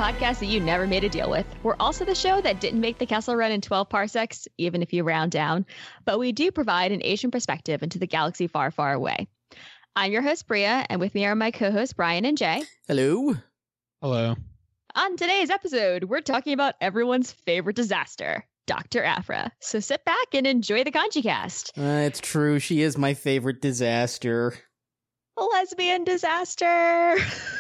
podcast that you never made a deal with. We're also the show that didn't make the Kessel Run in 12 parsecs, even if you round down, but we do provide an Asian perspective into the galaxy far, far away. I'm your host, Bria, and with me are my co-hosts, Brian and Jay. Hello. Hello. On today's episode, we're talking about everyone's favorite disaster, Dr. Aphra. So sit back and enjoy the Kanji cast. It's true. She is my favorite disaster. Lesbian disaster.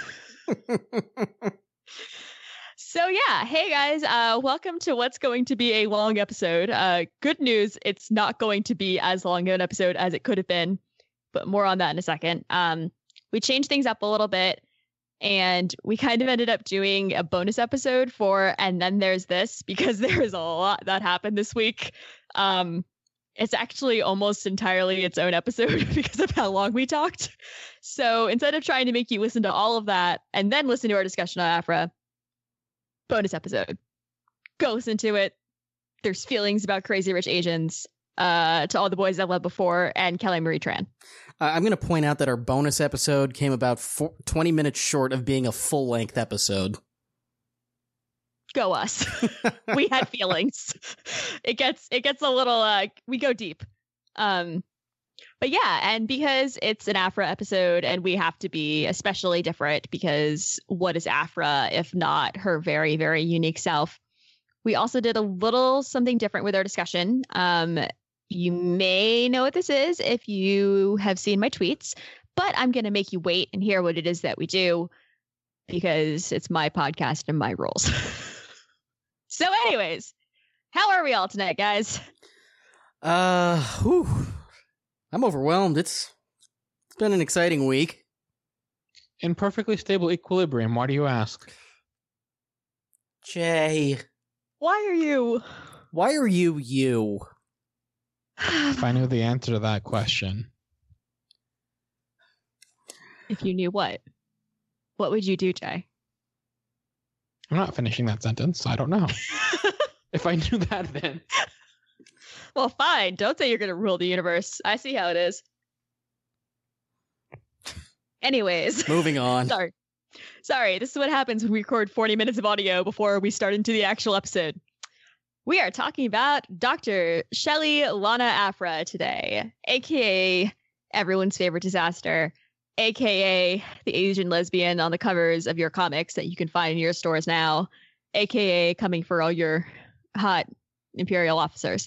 So yeah, hey guys, welcome to what's going to be a long episode. Good news, it's not going to be as long of an episode as it could have been, but more on that in a second. We changed things up a little bit, and we kind of ended up doing a bonus episode for And Then There's This, because there is a lot that happened this week. It's actually almost entirely its own episode because of how long we talked. So instead of trying to make you listen to all of that and then listen to our discussion on Aphra, bonus episode. Go listen to it. There's feelings about Crazy Rich Asians, to all the boys I loved before, and Kelly Marie Tran. I'm going to point out that our bonus episode came about 20 minutes short of being a full-length episode. Go us. We had feelings. It gets a little, we go deep. But yeah, and because it's an Aphra episode and we have to be especially different because what is Aphra if not her very, very unique self? We also did a little something different with our discussion. You may know what this is if you have seen my tweets, but I'm going to make you wait and hear what it is that we do because it's my podcast and my rules. So anyways, how are we all tonight, guys? I'm overwhelmed. It's been an exciting week. In perfectly stable equilibrium, why do you ask? Jay. Why are you you? If I knew the answer to that question. If you knew what would you do, Jay? I'm not finishing that sentence. I don't know. If I knew that, then. Well, fine. Don't say you're going to rule the universe. I see how it is. Anyways. Moving on. Sorry. This is what happens when we record 40 minutes of audio before we start into the actual episode. We are talking about Dr. Shelley Lana Aphra today, a.k.a. everyone's favorite disaster, a.k.a. the Asian lesbian on the covers of your comics that you can find in your stores now, a.k.a. coming for all your hot Imperial officers.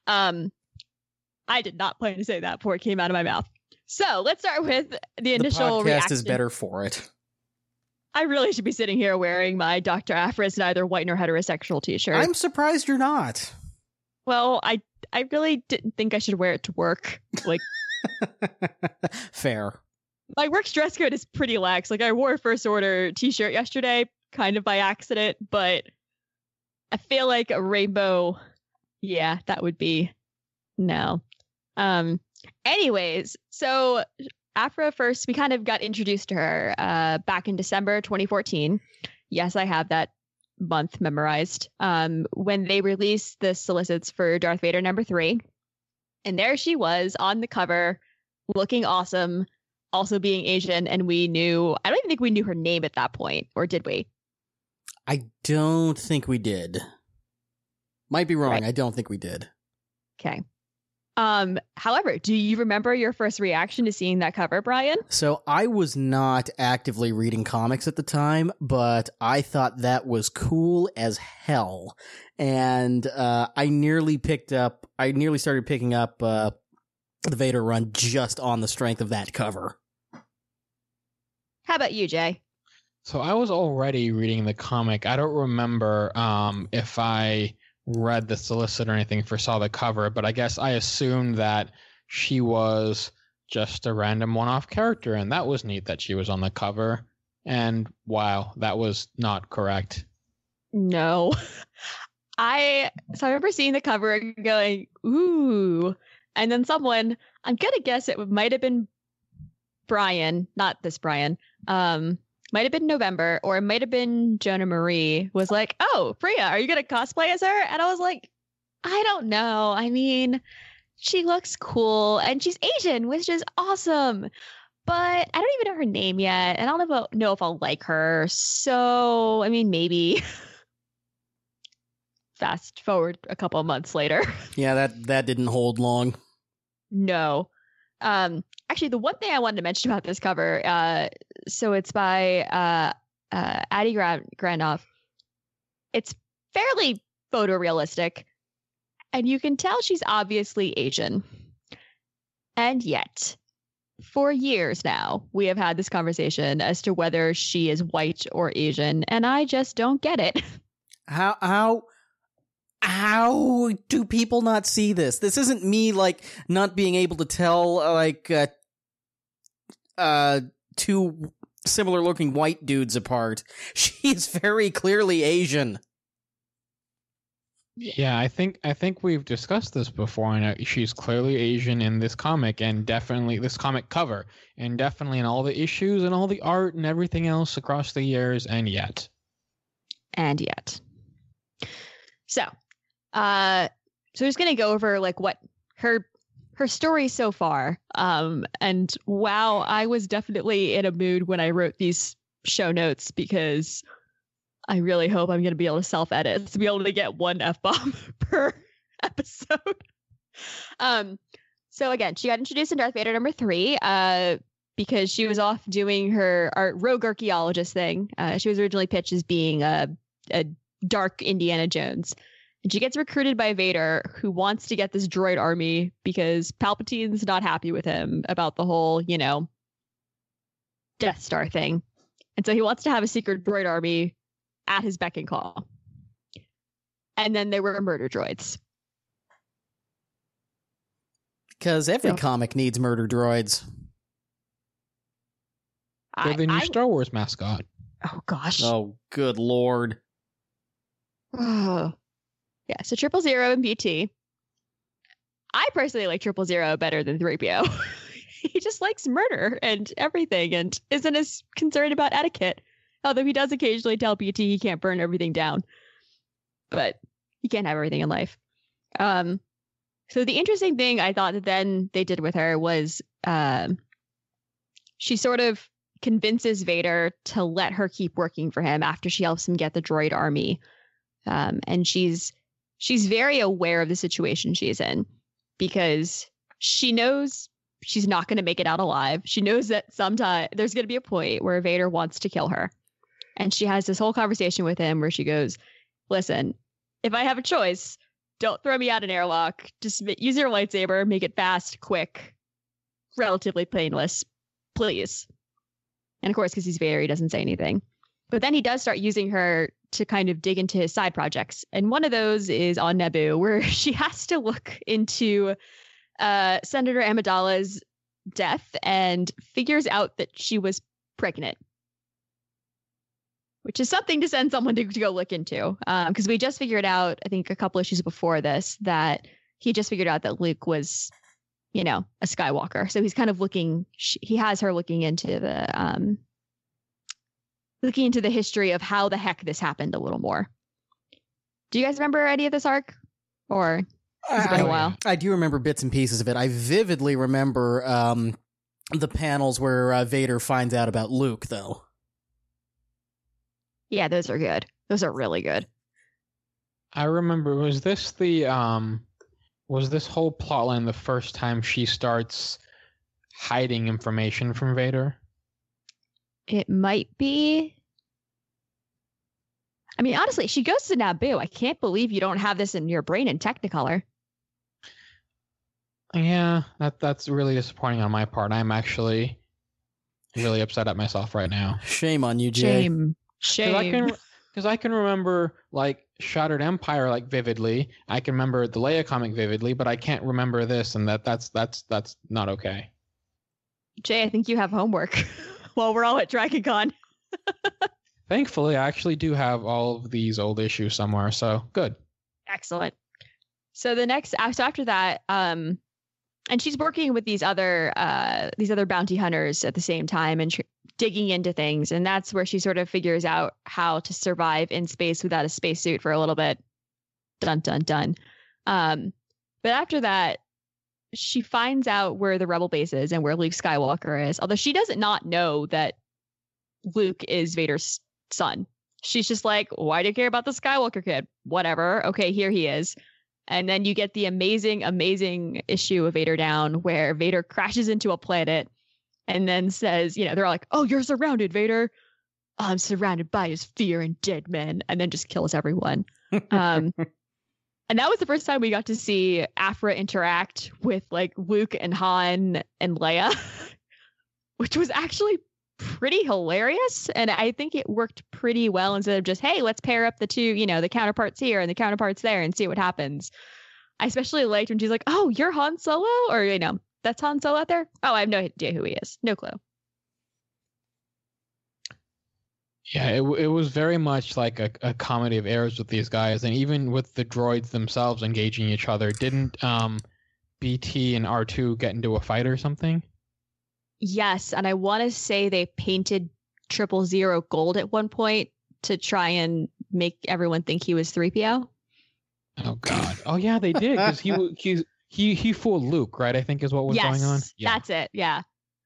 I did not plan to say that before it came out of my mouth. So let's start with the initial reaction. The podcast is better for it. I really should be sitting here wearing my Dr. Aphra is neither white nor heterosexual t-shirt. I'm surprised you're not. Well, I really didn't think I should wear it to work. Like, fair. My work's dress code is pretty lax. Like, I wore a First Order t-shirt yesterday, kind of by accident, but I feel like a rainbow, yeah, that would be no. Anyways, so Aphra first, we kind of got introduced to her back in December 2014. Yes, I have that month memorized. When they released the solicits for Darth Vader #3. And there she was on the cover, looking awesome, also being Asian. And I don't even think we knew her name at that point, or did we? I don't think we did. Might be wrong. Right. I don't think we did. Okay. However, do you remember your first reaction to seeing that cover, Brian? So I was not actively reading comics at the time, but I thought that was cool as hell. And I nearly started picking up the Vader run just on the strength of that cover. How about you, Jay? So I was already reading the comic. I don't remember if I read the solicit or anything for saw the cover, but I guess I assumed that she was just a random one-off character, and that was neat that she was on the cover. And wow, that was not correct. No. I remember seeing the cover and going, ooh. And then someone, I'm going to guess it might have been Brian, not this Brian, might have been November, or it might have been Jonah Marie, was like, oh, Priya, are you going to cosplay as her? And I was like, I don't know. I mean, she looks cool and she's Asian, which is awesome. but I don't even know her name yet, and I don't know if I'll like her. So, I mean, maybe. Fast forward a couple of months later. Yeah, that didn't hold long. No. Actually, the one thing I wanted to mention about this cover, so it's by Adi Granov. It's fairly photorealistic, and you can tell she's obviously Asian. And yet, for years now, we have had this conversation as to whether she is white or Asian, and I just don't get it. How do people not see this? This isn't me, like, not being able to tell, like, two similar-looking white dudes apart. She's very clearly Asian. Yeah, I think we've discussed this before, and she's clearly Asian in this comic, and definitely this comic cover, and definitely in all the issues and all the art and everything else across the years, and yet. So, we're just gonna go over like what her story so far. And wow, I was definitely in a mood when I wrote these show notes because I really hope I'm gonna be able to self-edit to be able to get one F-bomb per episode. So again, she got introduced in Darth Vader #3, because she was off doing her rogue archaeologist thing. She was originally pitched as being a dark Indiana Jones. And she gets recruited by Vader, who wants to get this droid army because Palpatine's not happy with him about the whole, Death Star thing. And so he wants to have a secret droid army at his beck and call. And then there were murder droids. Because every comic needs murder droids. They're the new Star Wars mascot. Oh, gosh. Oh, good Lord. Oh. Yeah, so 000 and BT. I personally like 000 better than 3PO. He just likes murder and everything and isn't as concerned about etiquette. Although he does occasionally tell BT he can't burn everything down. But he can't have everything in life. So the interesting thing I thought that then they did with her was she sort of convinces Vader to let her keep working for him after she helps him get the droid army. And she's very aware of the situation she's in because she knows she's not going to make it out alive. She knows that sometime there's going to be a point where Vader wants to kill her. And she has this whole conversation with him where she goes, listen, if I have a choice, don't throw me out an airlock. Just use your lightsaber, make it fast, quick, relatively painless, please. And of course, because he's Vader, he doesn't say anything. But then he does start using her to kind of dig into his side projects. And one of those is on Naboo, where she has to look into Senator Amidala's death and figures out that she was pregnant. Which is something to send someone to go look into. Because we just figured out, I think a couple issues before this, that he just figured out that Luke was, a Skywalker. So he's kind of he has her looking into the history of how the heck this happened a little more. Do you guys remember any of this arc? Or has it been a while? I do remember bits and pieces of it. I vividly remember the panels where Vader finds out about Luke, though. Yeah, those are good. Those are really good. I remember, was this whole plotline the first time she starts hiding information from Vader? It might be. I mean, honestly, she goes to Naboo. I can't believe you don't have this in your brain in Technicolor. Yeah, that's really disappointing on my part. I'm actually really upset at myself right now. Shame on you, Jay. Shame. Because I can remember like Shattered Empire like vividly. I can remember the Leia comic vividly, but I can't remember this, and that's not okay. Jay, I think you have homework while we're all at DragonCon. Thankfully, I actually do have all of these old issues somewhere, so good. Excellent. So after that, and she's working with these other bounty hunters at the same time and digging into things, and that's where she sort of figures out how to survive in space without a spacesuit for a little bit. Dun dun dun. But after that, she finds out where the rebel base is and where Luke Skywalker is. Although she doesn't not know that Luke is Vader's son. She's just like, why do you care about the Skywalker kid? Whatever. Okay, here he is. And then you get the amazing, amazing issue of Vader Down where Vader crashes into a planet and then says, you know, they're all like, oh, you're surrounded, Vader. I'm surrounded by his fear and dead men. And then just kills everyone. And that was the first time we got to see Aphra interact with like Luke and Han and Leia, which was actually pretty hilarious. And I think it worked pretty well instead of just, hey, let's pair up the two, you know, the counterparts here and the counterparts there and see what happens. I especially liked when she's like, oh, you're Han Solo? Or, you know, that's Han Solo out there? Oh, I have no idea who he is. No clue. Yeah, it was very much like a comedy of errors with these guys, and even with the droids themselves engaging each other. Didn't BT and R2 get into a fight or something? Yes, and I want to say they painted 000 gold at one point to try and make everyone think he was 3PO. Oh God! Oh yeah, they did because he fooled Luke, right? I think is what was going on. Yeah, that's it. Yeah.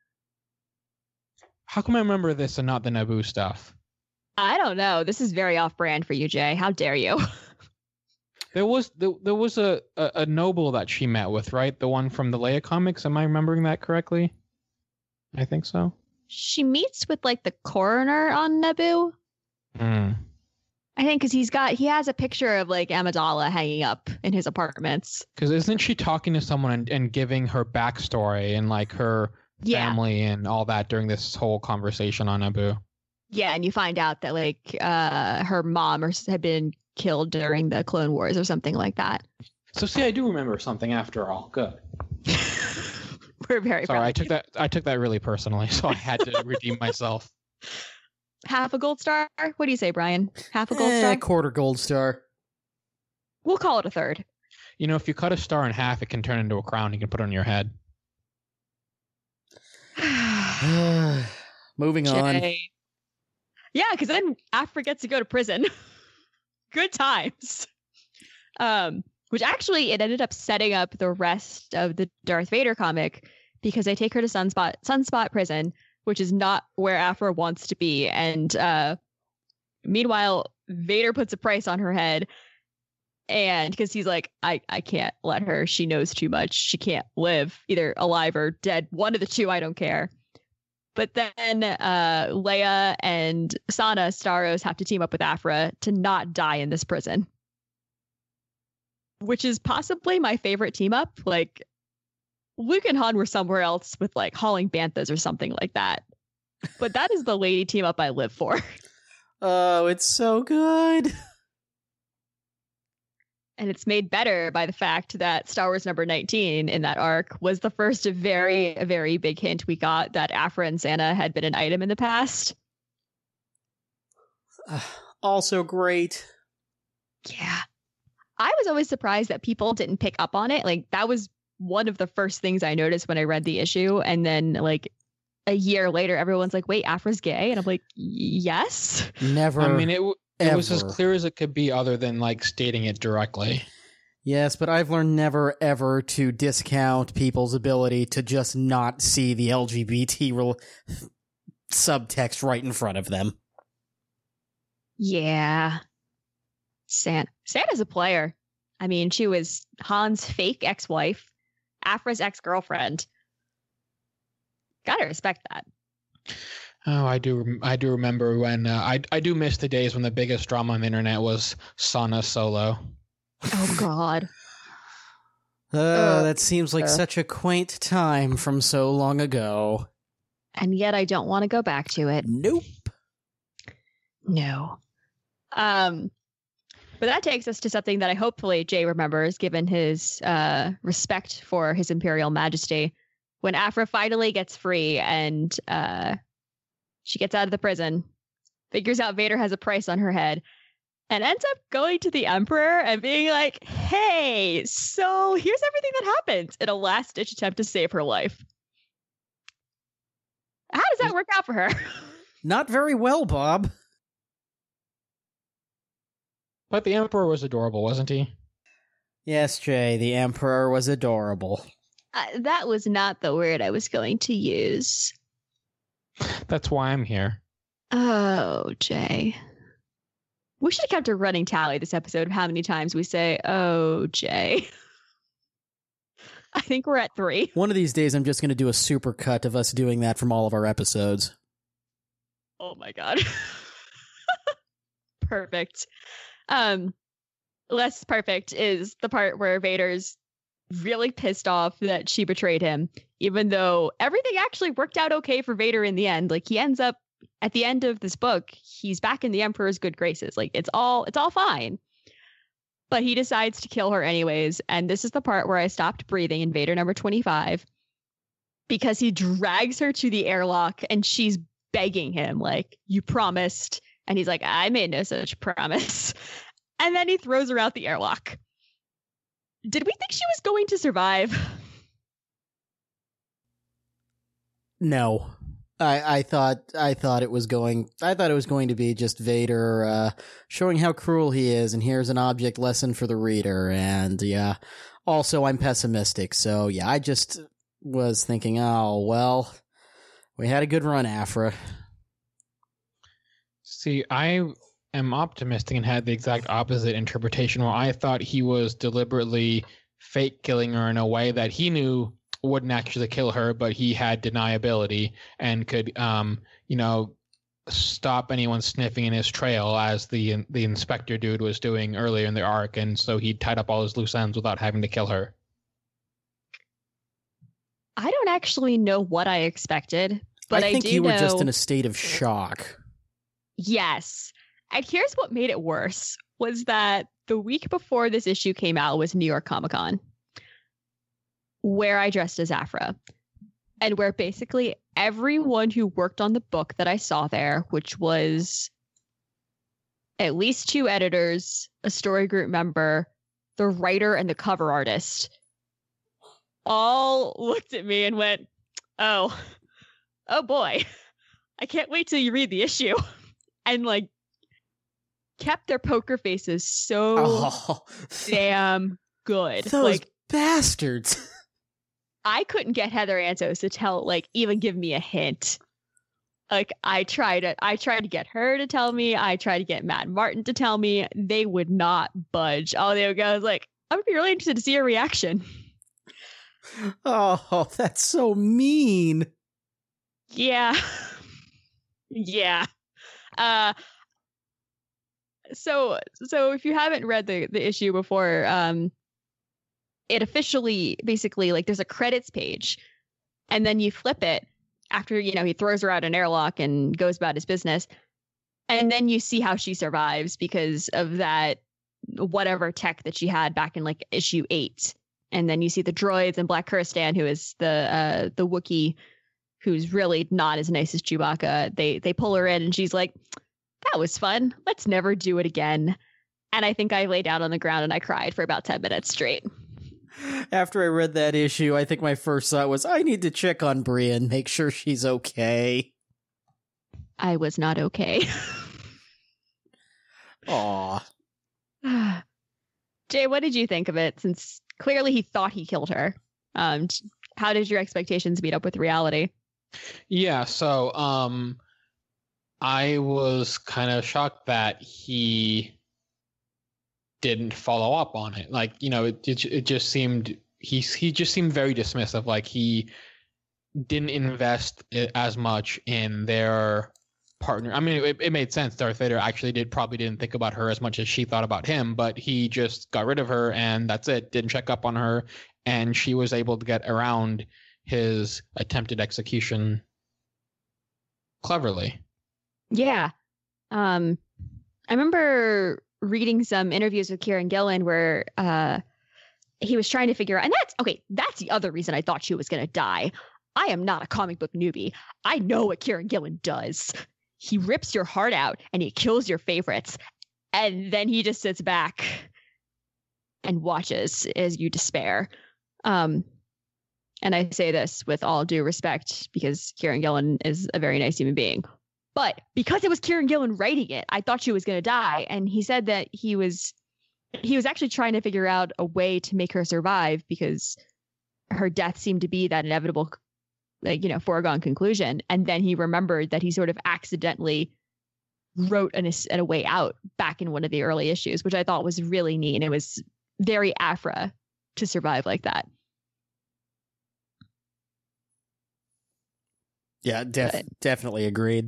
How come I remember this and not the Naboo stuff? I don't know. This is very off-brand for you, Jay. How dare you? There was a noble that she met with, right? The one from the Leia comics. Am I remembering that correctly? I think so. She meets with like the coroner on Naboo. I think because he has a picture of like Amidala hanging up in his apartments. Because isn't she talking to someone and giving her backstory and like her family and all that during this whole conversation on Naboo? Yeah, and you find out that like her mom had been killed during the Clone Wars or something like that. So see, I do remember something after all. Good. We're very sorry. proud. I took that really personally, so I had to redeem myself. Half a gold star? What do you say, Brian? Half a gold star? Quarter gold star. We'll call it a third. You know, if you cut a star in half, it can turn into a crown. You can put it on your head. Moving on. Yeah, because then Aphra gets to go to prison. Good times. Which actually, it ended up setting up the rest of the Darth Vader comic because they take her to Sunspot Prison, which is not where Aphra wants to be. And meanwhile, Vader puts a price on her head. And because he's like, I can't let her. She knows too much. She can't live, either alive or dead. One of the two, I don't care. But then Leia and Sana Starros have to team up with Aphra to not die in this prison. Which is possibly my favorite team up. Like, Luke and Han were somewhere else with like hauling banthas or something like that. But that is the lady team up I live for. Oh, it's so good. And it's made better by the fact that Star Wars number 19 in that arc was the first very, very big hint we got that Aphra and Sana had been an item in the past. Also great. Yeah. I was always surprised that people didn't pick up on it. Like, that was one of the first things I noticed when I read the issue. And then, like, a year later, everyone's like, wait, Aphra's gay? And I'm like, yes. Never. I mean, it was as clear as it could be other than, like, stating it directly. Yes, but I've learned never, ever to discount people's ability to just not see the LGBT subtext right in front of them. Yeah. Santa's a player. I mean, she was Han's fake ex-wife, Aphra's ex-girlfriend. Gotta respect that. Oh, I do remember when I do miss the days when the biggest drama on the internet was Sana Solo. Oh God. That seems like such a quaint time from so long ago. And yet I don't want to go back to it. Nope. No. But that takes us to something that I hopefully Jay remembers, given his respect for his Imperial Majesty. When Aphra finally gets free and she gets out of the prison, figures out Vader has a price on her head, and ends up going to the Emperor and being like, hey, so here's everything that happens in a last-ditch attempt to save her life. How does that work out for her? Not very well, Bob. But the Emperor was adorable, wasn't he? Yes, Jay, the Emperor was adorable. That was not the word I was going to use. That's why I'm here. Oh, Jay. We should have kept a running tally this episode of how many times we say, oh, Jay. I think we're at 3. One of these days, I'm just going to do a super cut of us doing that from all of our episodes. Oh my god. Perfect. Less perfect is the part where Vader's really pissed off that she betrayed him, even though everything actually worked out okay for Vader in the end. Like, he ends up at the end of this book, he's back in the Emperor's good graces. Like, it's all fine. But he decides to kill her anyways, and this is the part where I stopped breathing in Vader number 25, because he drags her to the airlock and she's begging him, like, you promised. And he's like, I made no such promise. And then he throws her out the airlock. Did we think she was going to survive? No. I thought it was going to be just Vader showing how cruel he is, and here's an object lesson for the reader. And yeah, also I'm pessimistic, so yeah, I just was thinking, oh well, we had a good run, Aphra. See, I am optimistic and had the exact opposite interpretation, where I thought he was deliberately fake killing her in a way that he knew wouldn't actually kill her, but he had deniability and could, stop anyone sniffing in his trail, as the inspector dude was doing earlier in the arc, and so he tied up all his loose ends without having to kill her. I don't actually know what I expected, but I think do you were know... just in a state of shock. Yes. And here's what made it worse, was that the week before this issue came out was New York Comic Con, where I dressed as Aphra, and where basically everyone who worked on the book that I saw there, which was at least 2 editors, a story group member, the writer, and the cover artist, all looked at me and went, oh boy, I can't wait till you read the issue. And like kept their poker faces so damn good. Those like bastards. I couldn't get Heather Antos to even give me a hint. Like, I tried to get her to tell me. I tried to get Matt Martin to tell me. They would not budge. All they would go is like, I would be really interested to see your reaction. Oh, that's so mean. Yeah. Yeah. So if you haven't read the issue before, it officially basically, like, there's a credits page, and then you flip it after, he throws her out an airlock and goes about his business. And then you see how she survives because of that whatever tech that she had back in like issue 8. And then you see the droids and Black Kurstan, who is the Wookiee, who's really not as nice as Chewbacca. They pull her in and she's like, that was fun. Let's never do it again. And I think I lay down on the ground and I cried for about 10 minutes straight. After I read that issue, I think my first thought was, I need to check on Brienne, make sure she's okay. I was not okay. Aw. Jay, what did you think of it? Since clearly he thought he killed her. How did your expectations meet up with reality? Yeah, so I was kind of shocked that he didn't follow up on it. Like, it just seemed he just seemed very dismissive. Like, he didn't invest as much in their partner. I mean, it made sense. Darth Vader actually probably didn't think about her as much as she thought about him, but he just got rid of her and that's it. Didn't check up on her, and she was able to get around his attempted execution cleverly. Yeah. I remember reading some interviews with Kieran Gillen where he was trying to figure out, and that's the other reason I thought she was going to die. I am not a comic book newbie. I know what Kieran Gillen does. He rips your heart out and he kills your favorites, and then he just sits back and watches as you despair. And I say this with all due respect because Kieran Gillen is a very nice human being. But because it was Kieran Gillen writing it, I thought she was going to die. And he said that he was actually trying to figure out a way to make her survive because her death seemed to be that inevitable, foregone conclusion. And then he remembered that he sort of accidentally wrote a way out back in one of the early issues, which I thought was really neat. And it was very Aphra to survive like that. Yeah, definitely agreed.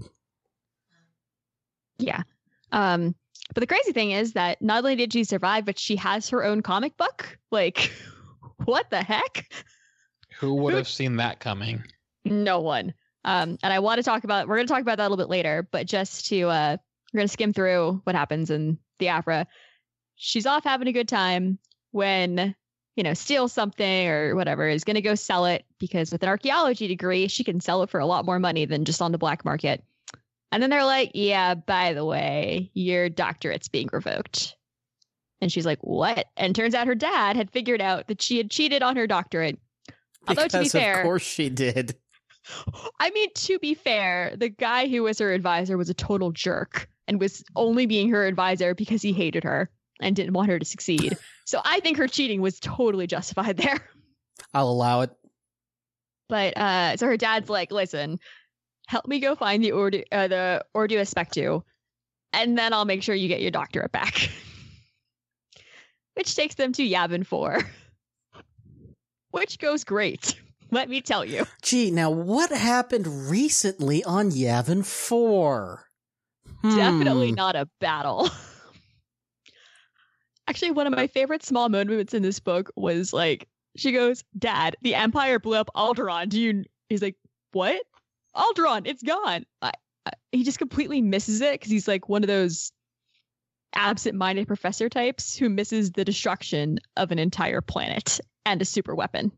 Yeah. But the crazy thing is that not only did she survive, but she has her own comic book. Like, what the heck? Who would have seen that coming? No one. And we're going to talk about that a little bit later, but just to, we're going to skim through what happens in the Aphra. She's off having a good time when, steals something or whatever, is going to go sell it because with an archaeology degree, she can sell it for a lot more money than just on the black market. And then they're like, yeah, by the way, your doctorate's being revoked. And she's like, what? And turns out her dad had figured out that she had cheated on her doctorate. Although, to be fair, of course she did. I mean, to be fair, the guy who was her advisor was a total jerk and was only being her advisor because he hated her and didn't want her to succeed. So I think her cheating was totally justified there. I'll allow it. But so her dad's like, listen, help me go find the Ordo Aspectu, and then I'll make sure you get your doctorate back. Which takes them to Yavin 4. Which goes great. Let me tell you. Gee, now what happened recently on Yavin 4? Definitely not a battle. Actually, one of my favorite small moments in this book was like, she goes, Dad, the Empire blew up Alderaan. He's like, what? Alderaan, it's gone. He just completely misses it because he's like one of those absent-minded professor types who misses the destruction of an entire planet and a super weapon.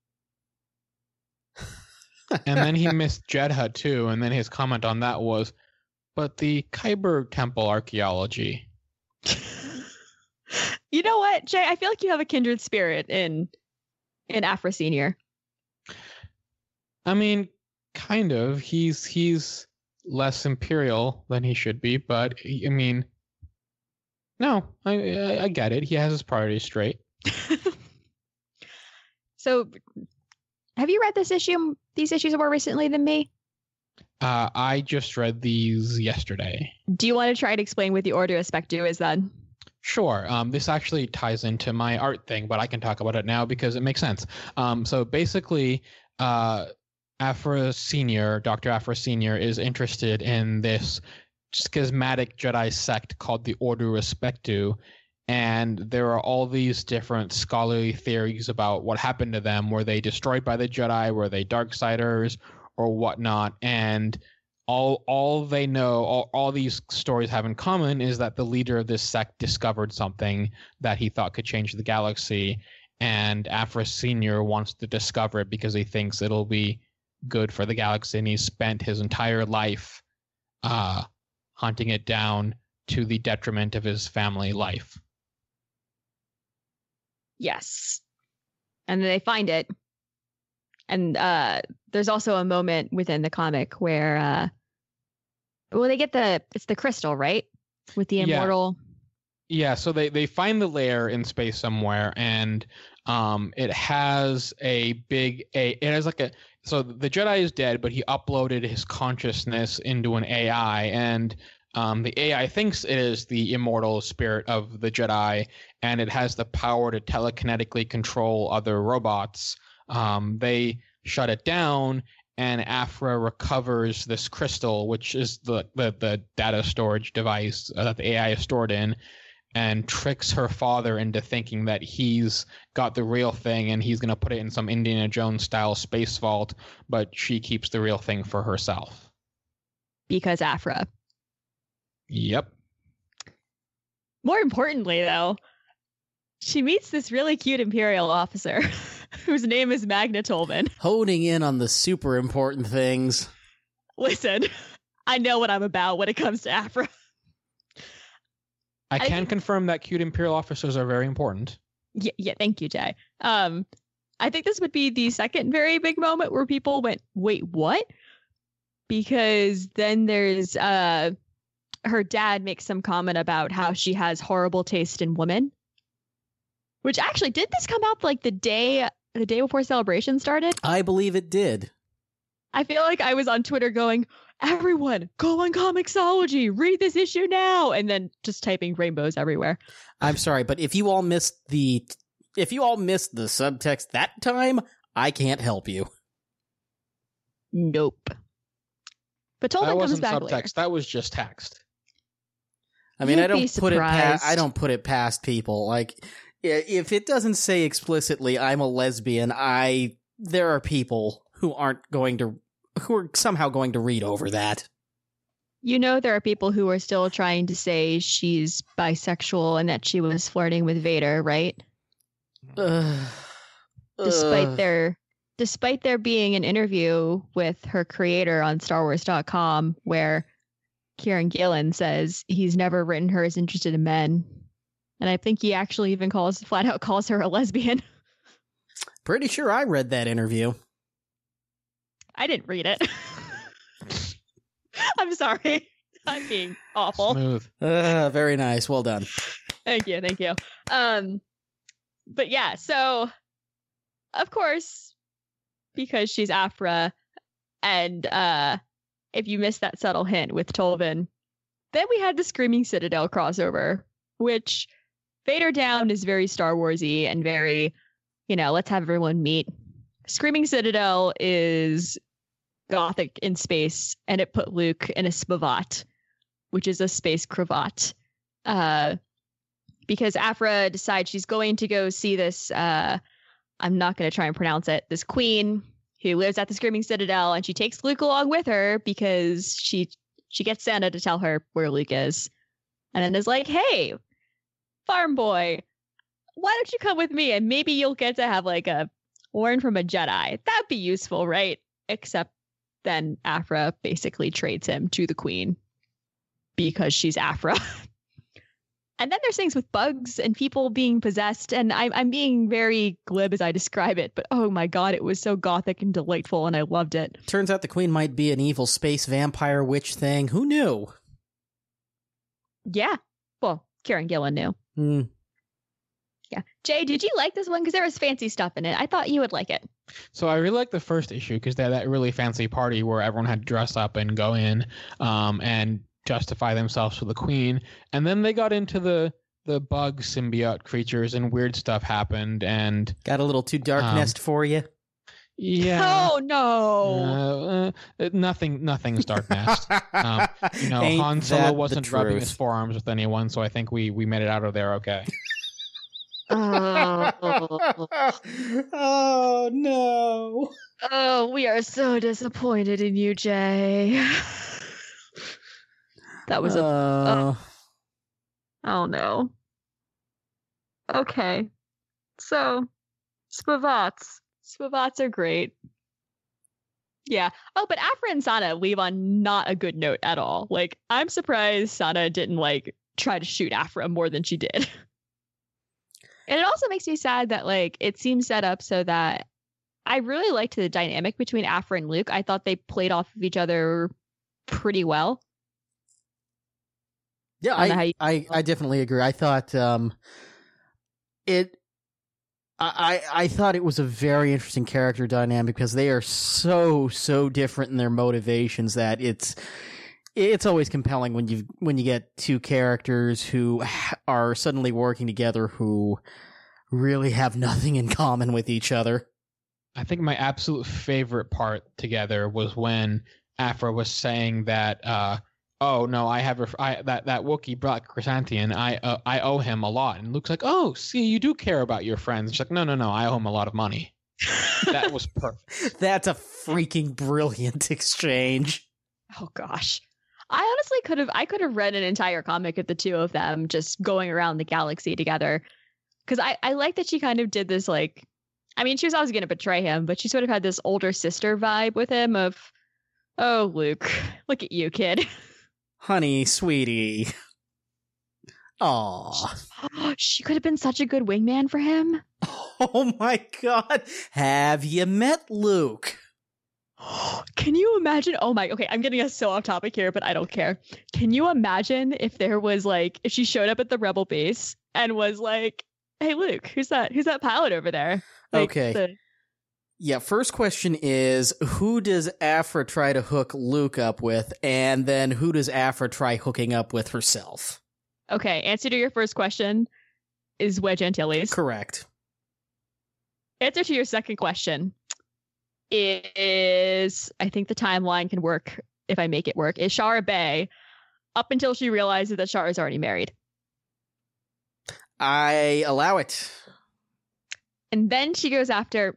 And then he missed Jedha too, and then his comment on that was, but the Kyber Temple archaeology. You know what, Jay? I feel like you have a kindred spirit in Aphra Senior. I mean, kind of. He's less imperial than he should be, but I mean, no, I get it. He has his priorities straight. So, have you read these issues more recently than me? I just read these yesterday. Do you want to try to explain what the Ordo Aspectu is then? Sure. This actually ties into my art thing, but I can talk about it now because it makes sense. So basically, Aphra Senior, Dr. Aphra Senior, is interested in this schismatic Jedi sect called the Ordo Aspectu, and there are all these different scholarly theories about what happened to them. Were they destroyed by the Jedi? Were they Darksiders or whatnot? And all they know, all these stories have in common is that the leader of this sect discovered something that he thought could change the galaxy, and Aphra Senior wants to discover it because he thinks it'll be good for the galaxy, and he's spent his entire life hunting it down to the detriment of his family life. Yes. And then they find it. And there's also a moment within the comic where they get it's the crystal, right? With the immortal. Yeah, so they find the lair in space somewhere, and it has so the Jedi is dead, but he uploaded his consciousness into an AI, and the AI thinks it is the immortal spirit of the Jedi, and it has the power to telekinetically control other robots. They shut it down, and Aphra recovers this crystal, which is the data storage device that the AI is stored in, and tricks her father into thinking that he's got the real thing and he's going to put it in some Indiana Jones style space vault, but she keeps the real thing for herself. Because Aphra. Yep. More importantly, though, she meets this really cute Imperial officer whose name is Magna Tolman. Honing in on the super important things. Listen, I know what I'm about when it comes to Aphra. I can confirm that cute Imperial officers are very important. Yeah, thank you, Jay. I think this would be the second very big moment where people went, wait, what? Because then there's her dad makes some comment about how she has horrible taste in women. Which actually, did this come out like the day the day before Celebration started. I believe it did. I feel like I was on Twitter going, everyone, go on Comixology, read this issue now, and then just typing rainbows everywhere. I'm sorry, but if you all missed the subtext that time, I can't help you. Nope. But Tolman comes wasn't back subtext. later. That was just text. I mean, You'd I don't be put it surprised. I don't put it past people. Like, if it doesn't say explicitly I'm a lesbian, there are people who are somehow going to read over that. You know, there are people who are still trying to say she's bisexual and that she was flirting with Vader, right? Despite there being an interview with her creator on StarWars.com where Kieran Gillen says he's never written her as interested in men. And I think he actually even flat out calls her a lesbian. Pretty sure I read that interview. I didn't read it. I'm sorry. I'm being awful. Smooth. Very nice. Well done. Thank you. But yeah, so of course, because she's Aphra, and if you missed that subtle hint with Tolvan, then we had the Screaming Citadel crossover, which Vader Down is very Star Warsy and very, let's have everyone meet. Screaming Citadel is gothic in space, and it put Luke in a spavat, which is a space cravat. Because Aphra decides she's going to go see this, I'm not going to try and pronounce it, this queen who lives at the Screaming Citadel, and she takes Luke along with her because she gets Santa to tell her where Luke is. And then is like, hey, farm boy, why don't you come with me? And maybe you'll get to have like learn from a Jedi. That'd be useful, right? Except then Aphra basically trades him to the queen because she's Aphra. And then there's things with bugs and people being possessed, and I'm being very glib as I describe it, but oh my god, it was so gothic and delightful, and I loved it. Turns out the queen might be an evil space vampire witch thing. Who knew? Yeah. Well, Kieran Gillen knew. Yeah. Jay, did you like this one? Because there was fancy stuff in it. I thought you would like it. So I really liked the first issue because they had that really fancy party where everyone had to dress up and go in and justify themselves for the queen, and then they got into the bug symbiote creatures and weird stuff happened, and got a little too dark nest for you. Yeah. Oh no. Nothing's dark nest. Ain't Han Solo that wasn't the rubbing truth? his forearms with anyone, so I think we made it out of there okay. Oh no. Oh, we are so disappointed in you, Jay. That was oh no. Okay. So, Spavats. Spavats are great. Yeah. Oh, but Aphra and Sana leave on not a good note at all. Like, I'm surprised Sana didn't, try to shoot Aphra more than she did. And it also makes me sad that, it seems set up so that I really liked the dynamic between Aphra and Luke. I thought they played off of each other pretty well. Yeah, I definitely agree. I thought I thought it was a very interesting character dynamic because they are so different in their motivations that it's always compelling when you get two characters who are suddenly working together who really have nothing in common with each other. I think my absolute favorite part together was when Aphra was saying that oh no, I have that Wookiee Black Chrysanthemum. I owe him a lot, and Luke's like, oh, see, you do care about your friends. She's like, no, I owe him a lot of money. That was perfect. That's a freaking brilliant exchange. Oh gosh, I honestly could have read an entire comic of the two of them just going around the galaxy together, because I like that she kind of did this she was always going to betray him, but she sort of had this older sister vibe with him of, oh Luke, look at you, kid. Honey, sweetie. Aw. She could have been such a good wingman for him. Oh my god. Have you met Luke? Can you imagine? Oh my, okay, I'm getting us so off topic here, but I don't care. Can you imagine if there was if she showed up at the Rebel base and was like, hey Luke, who's that pilot over there? Okay. Yeah, first question is, who does Aphra try to hook Luke up with? And then who does Aphra try hooking up with herself? Okay, answer to your first question is Wedge Antilles. Correct. Answer to your second question is, I think the timeline can work if I make it work, is Shara Bay, up until she realizes that Shara is already married. I allow it. And then she goes after,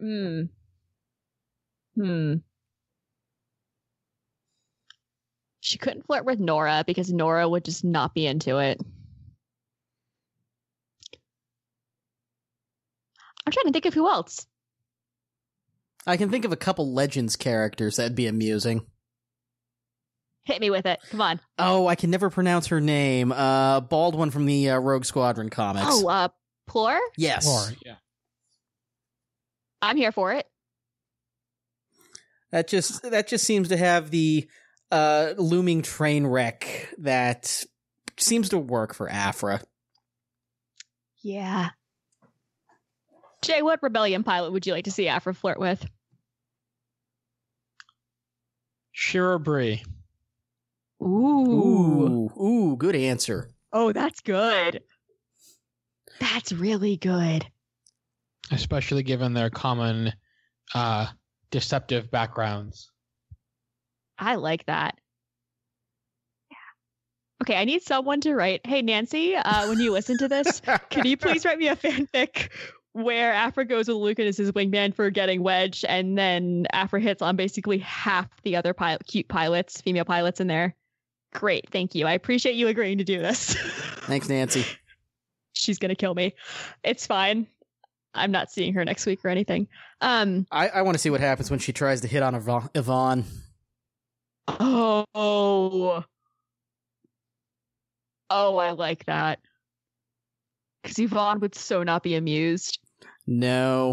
She couldn't flirt with Nora because Nora would just not be into it. I'm trying to think of who else. I can think of a couple Legends characters that'd be amusing. Hit me with it. Come on. Oh, I can never pronounce her name. Bald one from the Rogue Squadron comics. Oh, Plor? Yes. Or, yeah. I'm here for it. That just seems to have the looming train wreck that seems to work for Aphra. Yeah. Jay, what rebellion pilot would you like to see Aphra flirt with? Shira Bree. Ooh, good answer. Oh, that's good. That's really good. Especially given their common deceptive backgrounds. I like that. Yeah. Okay, I need someone to write, hey, Nancy, when you listen to this, can you please write me a fanfic where Aphra goes with Luke and is his wingman for getting Wedge, and then Aphra hits on basically half the other cute pilots, female pilots in there. Great, thank you. I appreciate you agreeing to do this. Thanks, Nancy. She's going to kill me. It's fine. I'm not seeing her next week or anything. I want to see what happens when she tries to hit on Yvonne. Oh, I like that. Because Yvonne would so not be amused. No.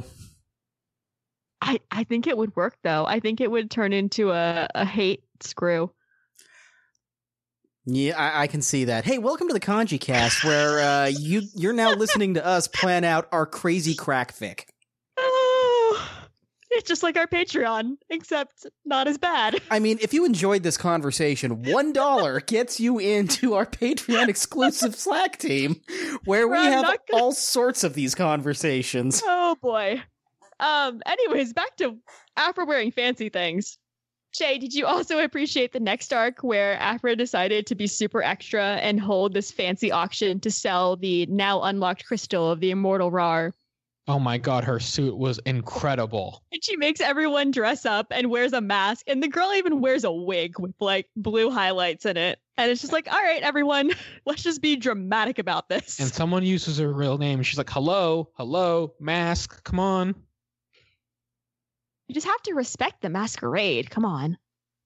I think it would work, though. I think it would turn into a hate screw. Yeah, I can see that. Hey, welcome to the Kanji Cast, where you're now listening to us plan out our crazy crack fic. Oh, it's just like our Patreon, except not as bad. I mean, if you enjoyed this conversation, $1 gets you into our Patreon exclusive Slack team, where we have all sorts of these conversations. Oh boy. Anyways, back to Aphra wearing fancy things. Jay, did you also appreciate the next arc where Aphra decided to be super extra and hold this fancy auction to sell the now unlocked crystal of the immortal Rar? Oh my god, her suit was incredible. And she makes everyone dress up and wears a mask, and the girl even wears a wig with like blue highlights in it. And it's just like, all right, everyone, let's just be dramatic about this. And someone uses her real name. She's like, hello, mask, come on. You just have to respect the masquerade. Come on.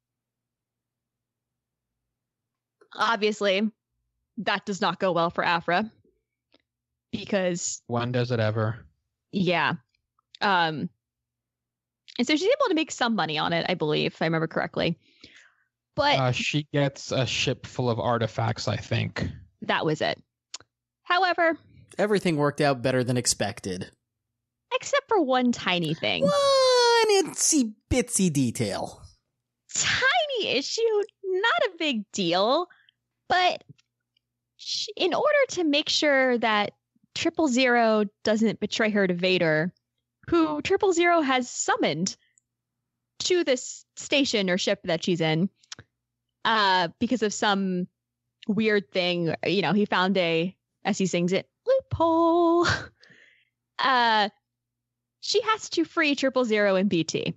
Obviously, that does not go well for Aphra. Because... when does it ever? Yeah. And so she's able to make some money on it, I believe, if I remember correctly. But... she gets a ship full of artifacts, I think. That was it. However... everything worked out better than expected. Except for one tiny thing. One itsy bitsy detail. Tiny issue, not a big deal. But in order to make sure that 000 doesn't betray her to Vader, who 000 has summoned to this station or ship that she's in, because of some weird thing, you know, he found as he sings it, loophole. She has to free 000 and BT.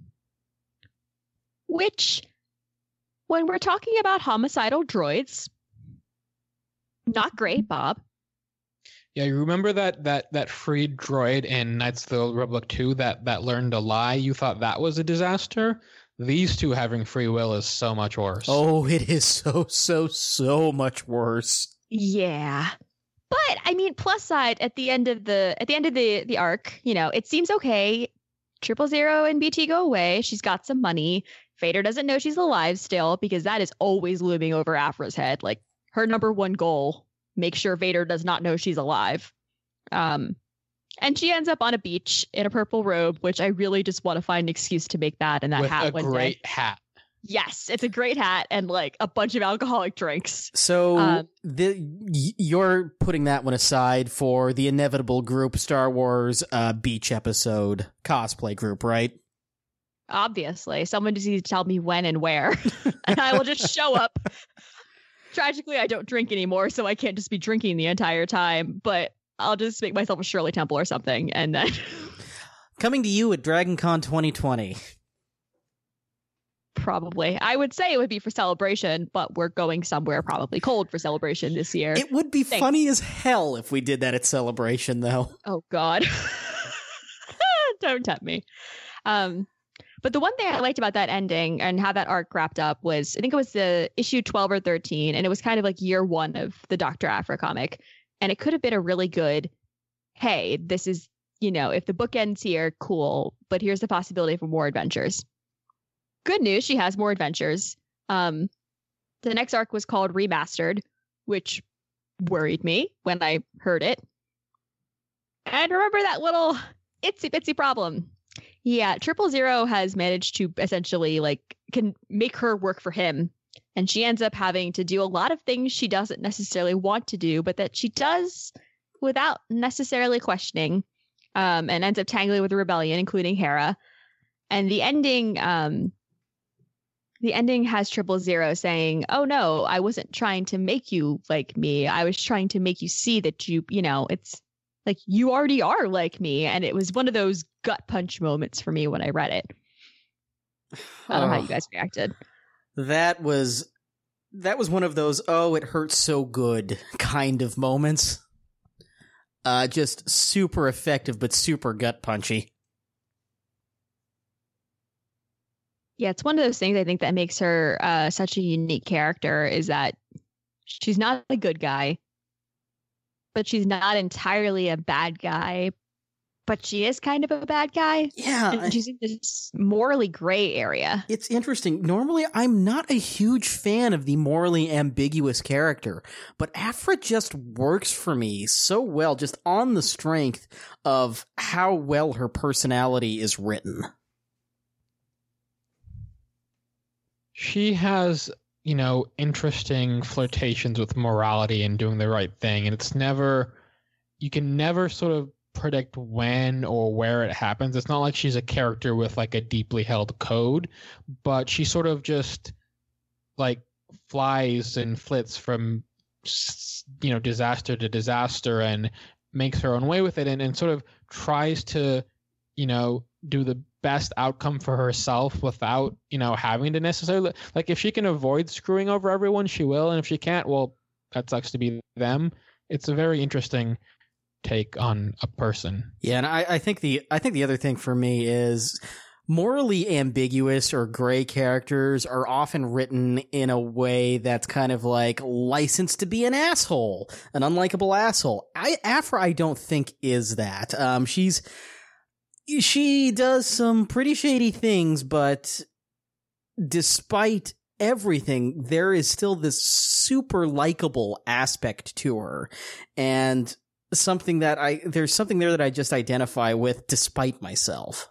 Which, when we're talking about homicidal droids, not great, Bob. Yeah, you remember that freed droid in Knights of the Old Republic 2 that learned to lie? You thought that was a disaster? These two having free will is so much worse. Oh, it is so much worse. Yeah. But I mean, plus side, at the end of the arc, you know, it seems okay. 000 and BT go away. She's got some money. Vader doesn't know she's alive still, because that is always looming over Aphra's head. Like, her number one goal, make sure Vader does not know she's alive. And she ends up on a beach in a purple robe, which I really just want to find an excuse to make that and that With hat a one great day. hat. Yes, it's a great hat and like a bunch of alcoholic drinks. So you're putting that one aside for the inevitable group Star Wars beach episode cosplay group, right? Obviously, someone just needs to tell me when and where, and I will just show up. Tragically, I don't drink anymore, so I can't just be drinking the entire time, but I'll just make myself a Shirley Temple or something, and then... Coming to you at DragonCon 2020. Probably. I would say it would be for Celebration, but we're going somewhere probably cold for Celebration this year. It would be funny as hell if we did that at Celebration, though. Oh, God. Don't tempt me. But the one thing I liked about that ending and how that arc wrapped up was, I think it was the issue 12 or 13, and it was kind of like year one of the Dr. Aphra comic. And it could have been a really good, hey, this is, if the book ends here, cool, but here's the possibility for more adventures. Good news, she has more adventures. The next arc was called Remastered, which worried me when I heard it. And remember that little itsy bitsy problem. Yeah, 000 has managed to essentially can make her work for him. And she ends up having to do a lot of things she doesn't necessarily want to do, but that she does without necessarily questioning, and ends up tangling with the rebellion, including Hera. And the ending has 000 saying, oh no, I wasn't trying to make you like me. I was trying to make you see that it's like you already are like me. And it was one of those gut punch moments for me when I read it. I don't know how you guys reacted. That was one of those, oh, it hurts so good kind of moments. Just super effective, but super gut punchy. Yeah, it's one of those things I think that makes her such a unique character is that she's not a good guy, but she's not entirely a bad guy, but she is kind of a bad guy. Yeah. And she's in this morally gray area. It's interesting. Normally, I'm not a huge fan of the morally ambiguous character, but Aphra just works for me so well, just on the strength of how well her personality is written. She has, interesting flirtations with morality and doing the right thing. And you can never sort of predict when or where it happens. It's not like she's a character with a deeply held code, but she sort of just flies and flits from, disaster to disaster and makes her own way with it and sort of tries to, do the best outcome for herself without, having to necessarily if she can avoid screwing over everyone, she will. And if she can't, well, that sucks to be them. It's a very interesting take on a person. Yeah. And I think the other thing for me is morally ambiguous or gray characters are often written in a way that's kind of licensed to be an asshole, an unlikable asshole. Aphra, I don't think is that. She does some pretty shady things, but despite everything, there is still this super likable aspect to her. And there's something there that I just identify with despite myself.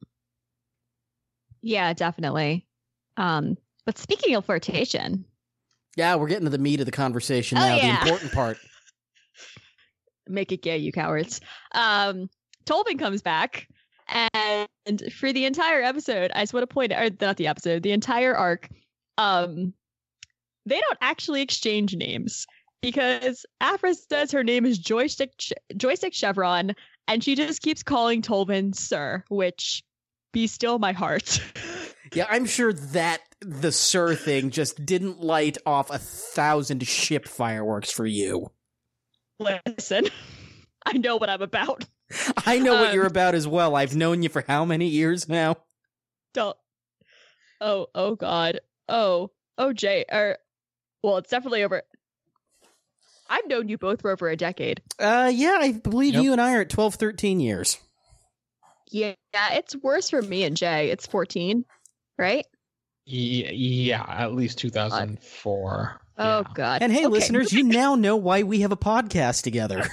Yeah, definitely. But speaking of flirtation. Yeah, we're getting to the meat of the conversation now, yeah. the important part. Make it gay, you cowards. Tolvin comes back. And for the entire episode, I just want to point out, or not the episode, the entire arc, they don't actually exchange names because Aphra says her name is Joystick Chevron, and she just keeps calling Tolvin Sir, which be still my heart. Yeah, I'm sure that the Sir thing just didn't light off 1,000 ship fireworks for you. Listen, I know what I'm about. I know what you're about as well. I've known you for how many years now? Don't. Oh God. Oh, Jay. Well, it's definitely over. I've known you both for over a decade. Yeah, I believe you and I are at 12, 13 years. Yeah, it's worse for me and Jay. It's 14, right? Yeah, at least 2004. Oh, yeah. God. And hey, Okay. listeners, you now know why we have a podcast together.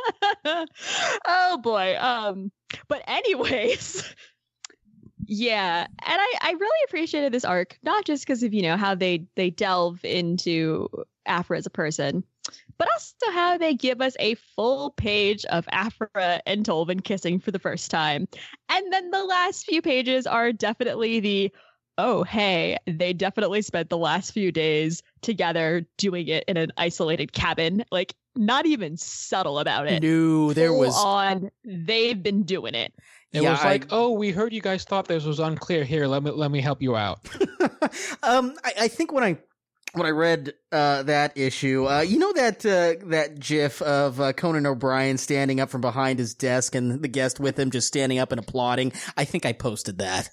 Oh boy. But anyways, yeah, and I really appreciated this arc, not just because of how they delve into Aphra as a person, but also how they give us a full page of Aphra and Tolvin kissing for the first time, and then the last few pages are definitely the oh hey, they definitely spent the last few days together doing it in an isolated cabin, like not even subtle about it. No, there was on. They've been doing it. It was like, oh, we heard you guys thought this was unclear. Here, let me help you out. I think when I read that issue, that GIF of Conan O'Brien standing up from behind his desk and the guest with him just standing up and applauding. I think I posted that.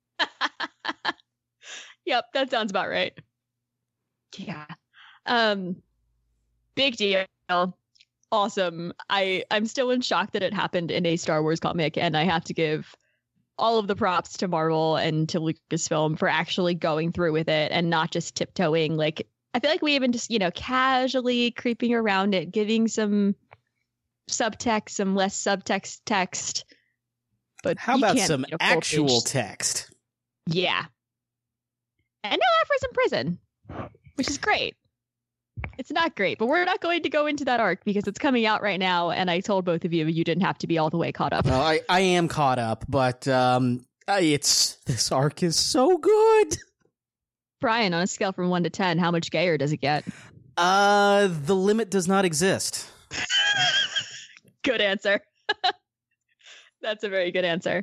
Yep, that sounds about right. Yeah. Big deal. Awesome. I'm still in shock that it happened in a Star Wars comic, and I have to give all of the props to Marvel and to Lucasfilm for actually going through with it and not just tiptoeing. Like, I feel like we even just, casually creeping around it, giving some subtext, some less subtext text. But how about some actual text? Yeah. And now Aphra's in prison, which is great. It's not great, but we're not going to go into that arc because it's coming out right now, and I told both of you didn't have to be all the way caught up. Well, I am caught up, but this arc is so good. Brian, on a scale from 1 to 10, how much gayer does it get? The limit does not exist. Good answer. That's a very good answer.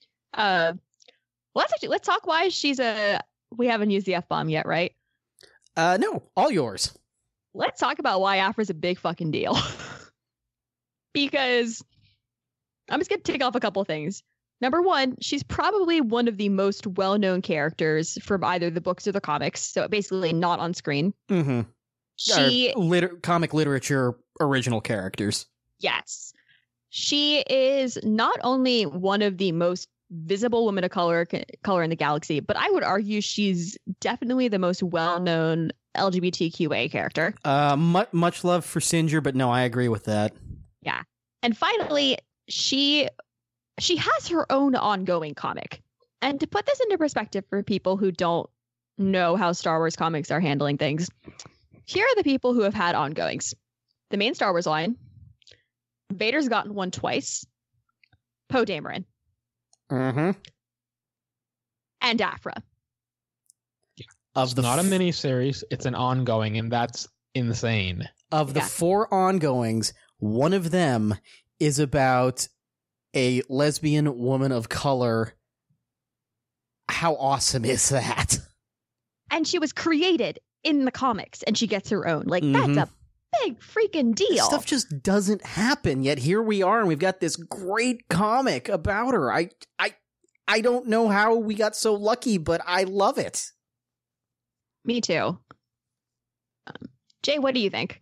Let's talk why we haven't used the F-bomb yet, right? No, all yours. Let's talk about why Aphra's a big fucking deal. Because I'm just going to tick off a couple things. Number one, she's probably one of the most well-known characters from either the books or the comics, so basically not on screen. Mm-hmm. Comic literature original characters. Yes. She is not only one of the most visible women of color in the galaxy, but I would argue she's definitely the most well-known LGBTQA character. Much love for Singer, but no, I agree with that. Yeah. And finally, she has her own ongoing comic. And to put this into perspective for people who don't know how Star Wars comics are handling things, here are the people who have had ongoings. The main Star Wars line, Vader's gotten one twice, Poe Dameron. Mm-hmm. And Aphra. It's not a miniseries, it's an ongoing, and that's insane. Of the 4 ongoings, one of them is about a lesbian woman of color. How awesome is that? And she was created in the comics, and she gets her own. Like, that's a big freaking deal. This stuff just doesn't happen, yet here we are, and we've got this great comic about her. I don't know how we got so lucky, but I love it. Me too. Jay, what do you think?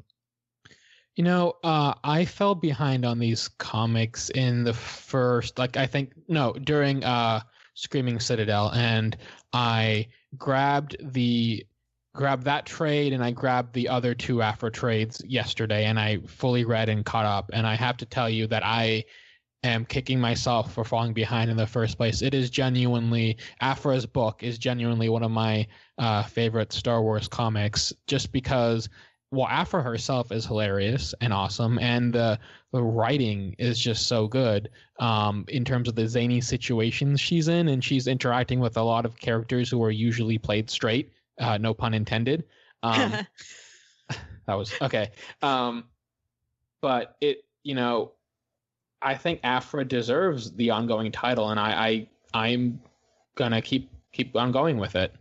I fell behind on these comics in the first, during Screaming Citadel, and I grabbed that trade and I grabbed the other 2 Aphra trades yesterday, and I fully read and caught up. And I have to tell you that I am kicking myself for falling behind in the first place. It is genuinely, Aphra's book is genuinely one of my favorite Star Wars comics, just because, well, Aphra herself is hilarious and awesome, and the writing is just so good in terms of the zany situations she's in, and she's interacting with a lot of characters who are usually played straight, no pun intended. That was okay. But it, I think Aphra deserves the ongoing title, and I'm gonna keep on going with it.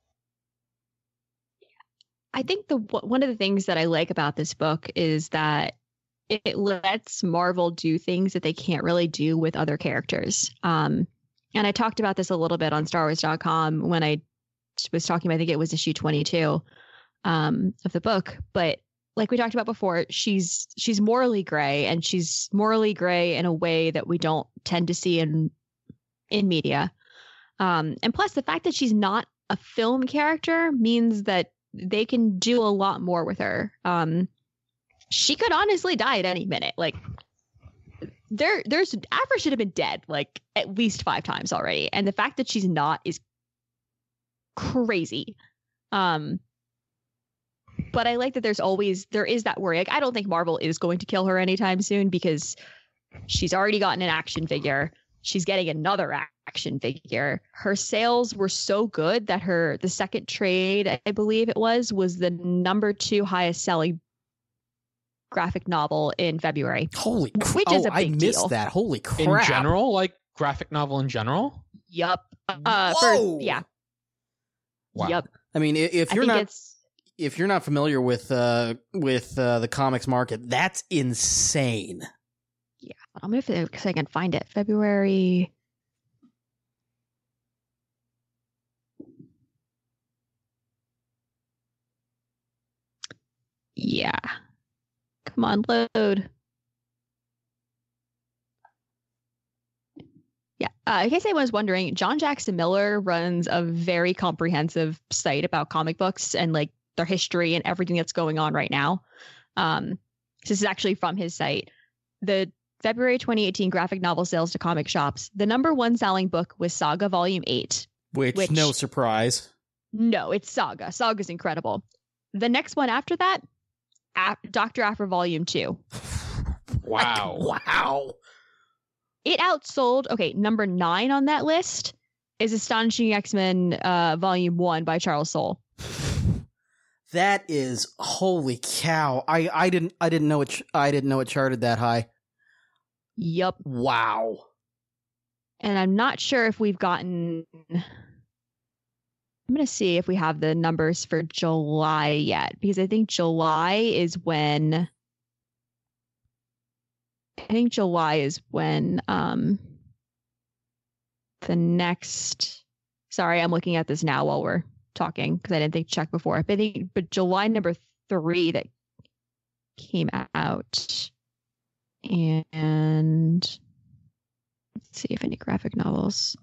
I think one of the things that I like about this book is that it lets Marvel do things that they can't really do with other characters. And I talked about this a little bit on StarWars.com when I was talking about, I think it was issue 22 of the book, but like we talked about before, she's morally gray, and she's morally gray in a way that we don't tend to see in media. And plus, the fact that she's not a film character means that they can do a lot more with her. She could honestly die at any minute. Like, there's Afra should have been dead like at least 5 times already, and the fact that she's not is crazy. But I like that there is that worry. Like, I don't think Marvel is going to kill her anytime soon because she's already gotten an action figure. She's getting another action figure. Her sales were so good that the second trade, I believe it was the number 2 highest selling graphic novel in February. Holy crap. Which is a big I missed deal. that. Holy crap. In general, like graphic novel in general? Yup. Whoa. Wow. Yep. I mean, if you're not familiar with the comics market, that's insane. Yeah, I'll move it because I can find it. February. Yeah. Come on, load. Yeah. In case anyone was wondering, John Jackson Miller runs a very comprehensive site about comic books and like their history and everything that's going on right now. This is actually from his site. The February 2018 graphic novel sales to comic shops. The number 1 selling book was Saga Volume 8. Which no surprise. No, it's Saga. Saga's incredible. The next one after that, Dr. Aphra Volume 2. Wow. Wow. It outsold, number 9 on that list is Astonishing X-Men Volume 1 by Charles Soule. That is holy cow. I didn't know it charted that high. Yup. Wow. And I'm not sure if we've gotten... I'm going to see if we have the numbers for July yet, because I think July is when the next... Sorry, I'm looking at this now while we're talking because I didn't think check before. But July number 3 that came out, and let's see if any graphic novels.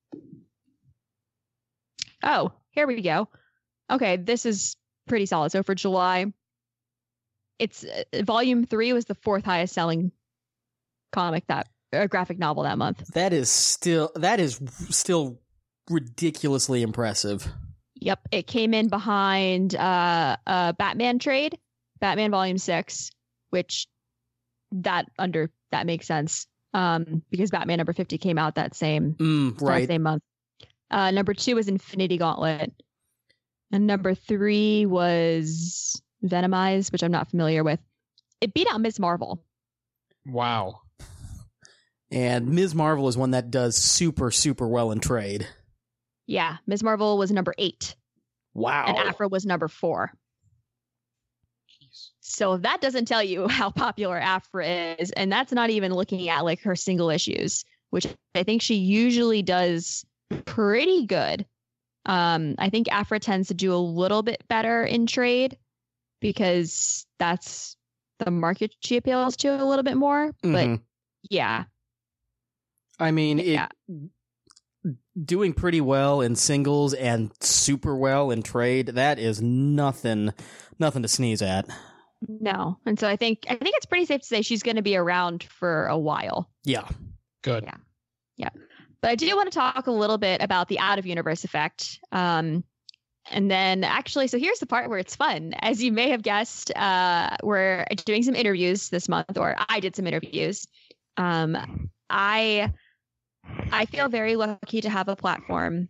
Oh, here we go. Okay, this is pretty solid. So for July, it's Volume 3 was the 4th highest selling graphic novel that month. That is still ridiculously impressive. Yep, it came in behind Batman trade, Batman Volume 6, which that makes sense because Batman number 50 came out that same month. Number 2 was Infinity Gauntlet, and number 3 was Venomize, which I'm not familiar with. It beat out Ms. Marvel. Wow. And Ms. Marvel is one that does super, super well in trade. Yeah, Ms. Marvel was number 8. Wow. And Aphra was number 4. Jeez. So that doesn't tell you how popular Aphra is. And that's not even looking at like her single issues, which I think she usually does pretty good. I think Aphra tends to do a little bit better in trade because that's the market she appeals to a little bit more. But yeah. I mean, doing pretty well in singles and super well in trade, that is nothing to sneeze at. No. And so I think it's pretty safe to say she's going to be around for a while. Yeah. Good. Yeah. But I do want to talk a little bit about the out of universe effect. And then actually, so here's the part where it's fun. As you may have guessed, we're doing some interviews this month, or I did some interviews. I feel very lucky to have a platform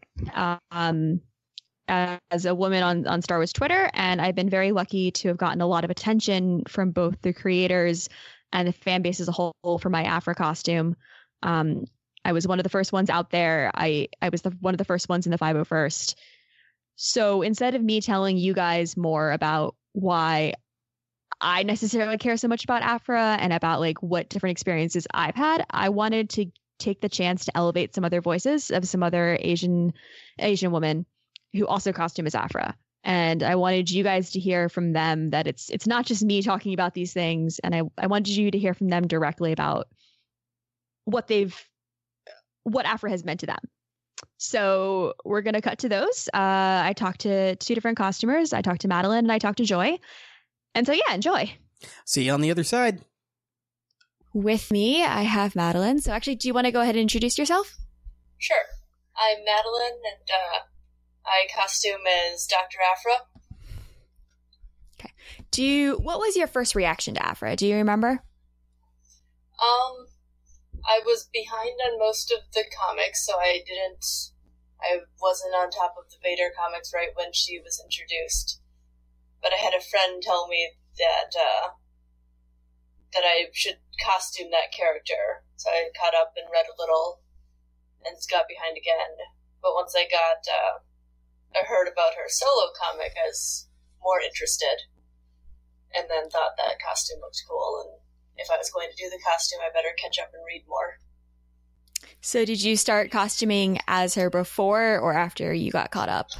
as a woman on Star Wars Twitter, and I've been very lucky to have gotten a lot of attention from both the creators and the fan base as a whole for my Aphra costume. I was one of the first ones out there. I was one of the first ones in the 501st. So instead of me telling you guys more about why I necessarily care so much about Aphra and about like what different experiences I've had, I wanted to take the chance to elevate some other voices of some other Asian women who also costume as Aphra. And I wanted you guys to hear from them that it's not just me talking about these things. And I wanted you to hear from them directly about what Aphra has meant to them. So we're going to cut to those. I talked to 2 different costumers. I talked to Madeline and I talked to Joy. And so, yeah, enjoy. See you on the other side. With me, I have Madeline. So actually, do you want to go ahead and introduce yourself? Sure. I'm Madeline, and I costume as Dr. Aphra. Okay. What was your first reaction to Aphra? Do you remember? I was behind on most of the comics, so I wasn't on top of the Vader comics right when she was introduced. But I had a friend tell me that I should costume that character. So I caught up and read a little and got behind again. But once I heard about her solo comic, I was more interested. And then thought that costume looked cool. And if I was going to do the costume, I better catch up and read more. So did you start costuming as her before or after you got caught up?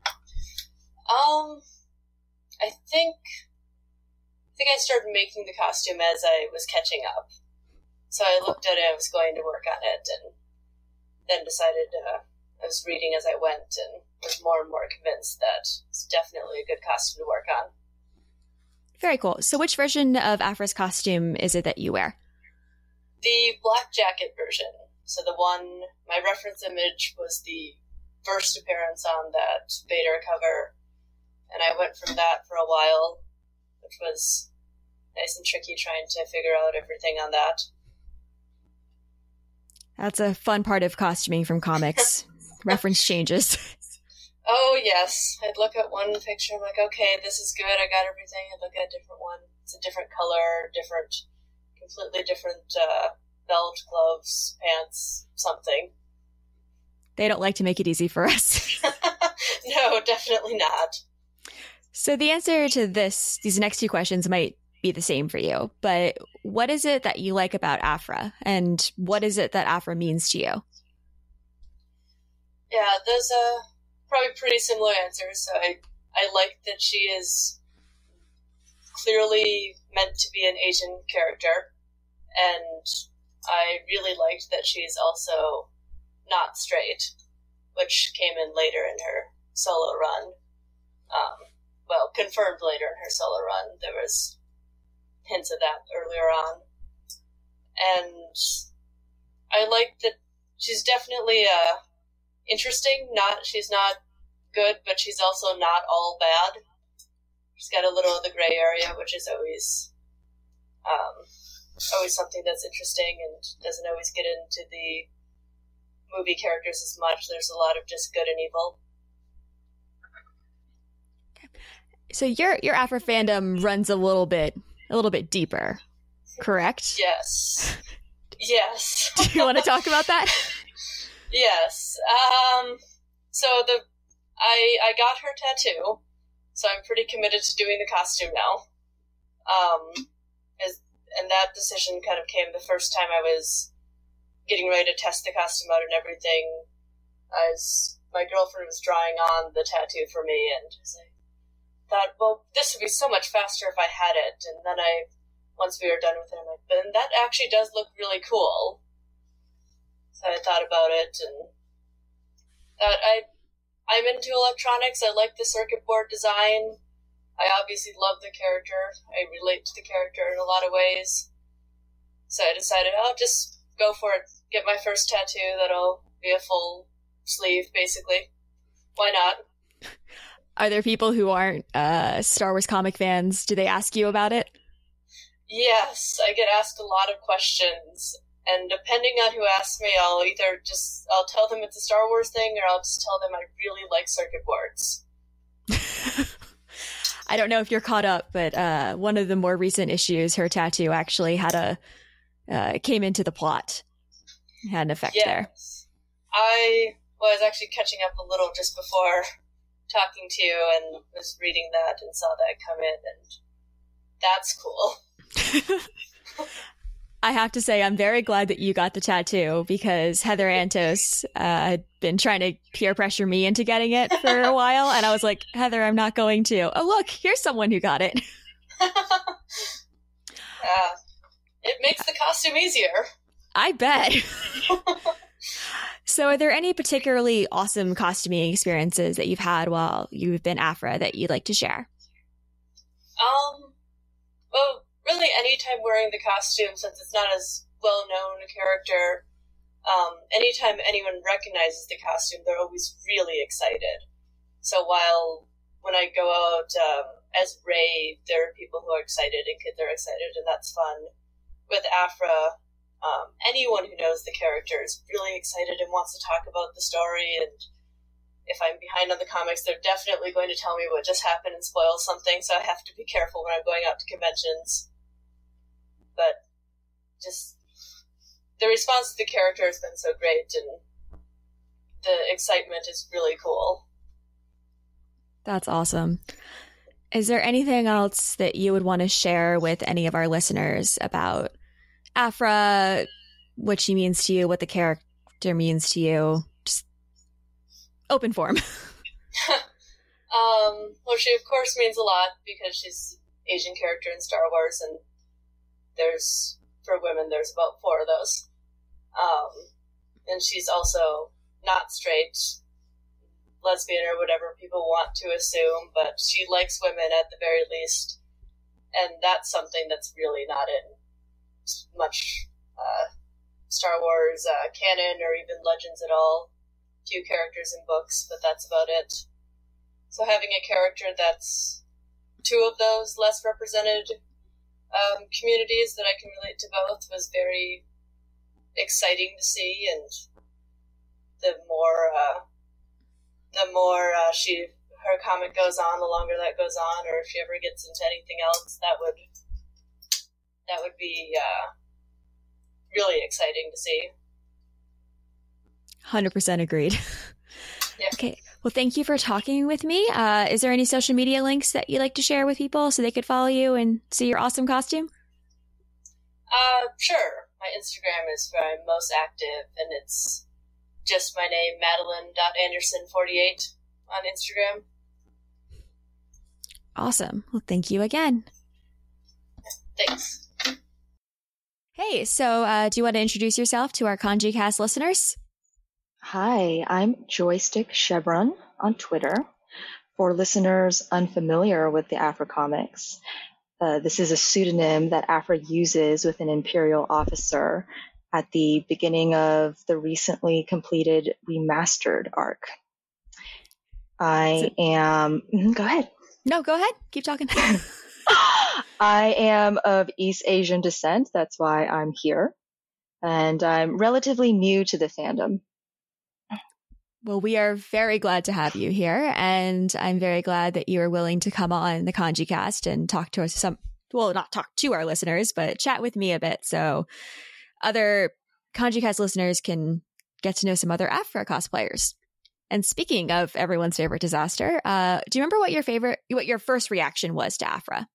I think I started making the costume as I was catching up. So I looked at it, I was going to work on it, and then decided I was reading as I went and was more and more convinced that it's definitely a good costume to work on. Very cool. So which version of Aphra's costume is it that you wear? The black jacket version. So the one, my reference image was the first appearance on that Vader cover, and I went from that for a while, which was nice and tricky trying to figure out everything on that. That's a fun part of costuming from comics. Reference changes. Oh, yes. I'd look at one picture, I'm like, okay, this is good, I got everything. I'd look at a different one. It's a different color, completely different belt, gloves, pants, something. They don't like to make it easy for us. No, definitely not. So the answer to these next two questions might be the same for you, but what is it that you like about Aphra, and what is it that Aphra means to you? Yeah, there's probably pretty similar answers. So I like that she is clearly meant to be an Asian character, and I really liked that she's also not straight, which came in later in her solo run. Confirmed later in her solo run. There was hints of that earlier on. And I like that she's definitely interesting. She's not good, but she's also not all bad. She's got a little of the gray area, which is always something that's interesting and doesn't always get into the movie characters as much. There's a lot of just good and evil. So your Aphra fandom runs a little bit deeper, correct? Yes. Yes. Do you want to talk about that? Yes. So I got her tattoo, so I'm pretty committed to doing the costume now. And that decision kind of came the first time I was getting ready to test the costume out and everything. My girlfriend was drawing on the tattoo for me, and I thought, well, this would be so much faster if I had it. And then once we were done with it, I'm like, but that actually does look really cool. So I thought about it, and thought I'm into electronics. I like the circuit board design. I obviously love the character. I relate to the character in a lot of ways. So I decided I'll just go for it. Get my first tattoo. That'll be a full sleeve, basically. Why not? Are there people who aren't Star Wars comic fans? Do they ask you about it? Yes, I get asked a lot of questions. And depending on who asks me, I'll tell them it's a Star Wars thing, or I'll just tell them I really like circuit boards. I don't know if you're caught up, but one of the more recent issues, her tattoo actually came into the plot. It had an effect there. I was actually catching up a little just before talking to you and was reading that and saw that come in, and that's cool. I have to say, I'm very glad that you got the tattoo, because Heather Antos had been trying to peer pressure me into getting it for a while. And I was like, Heather, I'm not going to. Oh, look, here's someone who got it. It makes the costume easier. I bet. So are there any particularly awesome costuming experiences that you've had while you've been Aphra that you'd like to share? Well, really anytime wearing the costume, since it's not as well-known a character, anytime anyone recognizes the costume, they're always really excited. So when I go out as Rey, there are people who are excited and kids are excited, and that's fun. With Aphra, anyone who knows the character is really excited and wants to talk about the story, and if I'm behind on the comics, they're definitely going to tell me what just happened and spoil something, so I have to be careful when I'm going out to conventions. But just the response to the character has been so great, and the excitement is really cool. That's awesome. Is there anything else that you would want to share with any of our listeners about Aphra, what she means to you, what the character means to you? Just open form. Well, she of course means a lot because she's an Asian character in Star Wars, and for women, there's about 4 of those. And she's also not straight, lesbian, or whatever people want to assume, but she likes women at the very least, and that's something that's really not in much Star Wars canon or even Legends at all. Few characters in books, but that's about it. So having a character that's 2 of those less represented communities that I can relate to both was very exciting to see, and the more her comic goes on, the longer that goes on, or if she ever gets into anything else, that would be really exciting to see. 100% agreed. Yeah. Okay. Well, thank you for talking with me. Is there any social media links that you'd like to share with people so they could follow you and see your awesome costume? Sure. My Instagram is where I'm most active, and it's just my name, Madeline.Anderson48 on Instagram. Awesome. Well, thank you again. Thanks. Hey, so do you want to introduce yourself to our Kanji Cast listeners? Hi, I'm Joystick Chevron on Twitter. For listeners unfamiliar with the Aphra comics, this is a pseudonym that Aphra uses with an Imperial officer at the beginning of the recently completed remastered arc. Go ahead. No, go ahead. Keep talking. I am of East Asian descent. That's why I'm here. And I'm relatively new to the fandom. Well, we are very glad to have you here, and I'm very glad that you are willing to come on the Kanji Cast and talk to us not talk to our listeners, but chat with me a bit so other Kanji Cast listeners can get to know some other Aphra cosplayers. And speaking of everyone's favorite disaster, do you remember what your first reaction was to Aphra?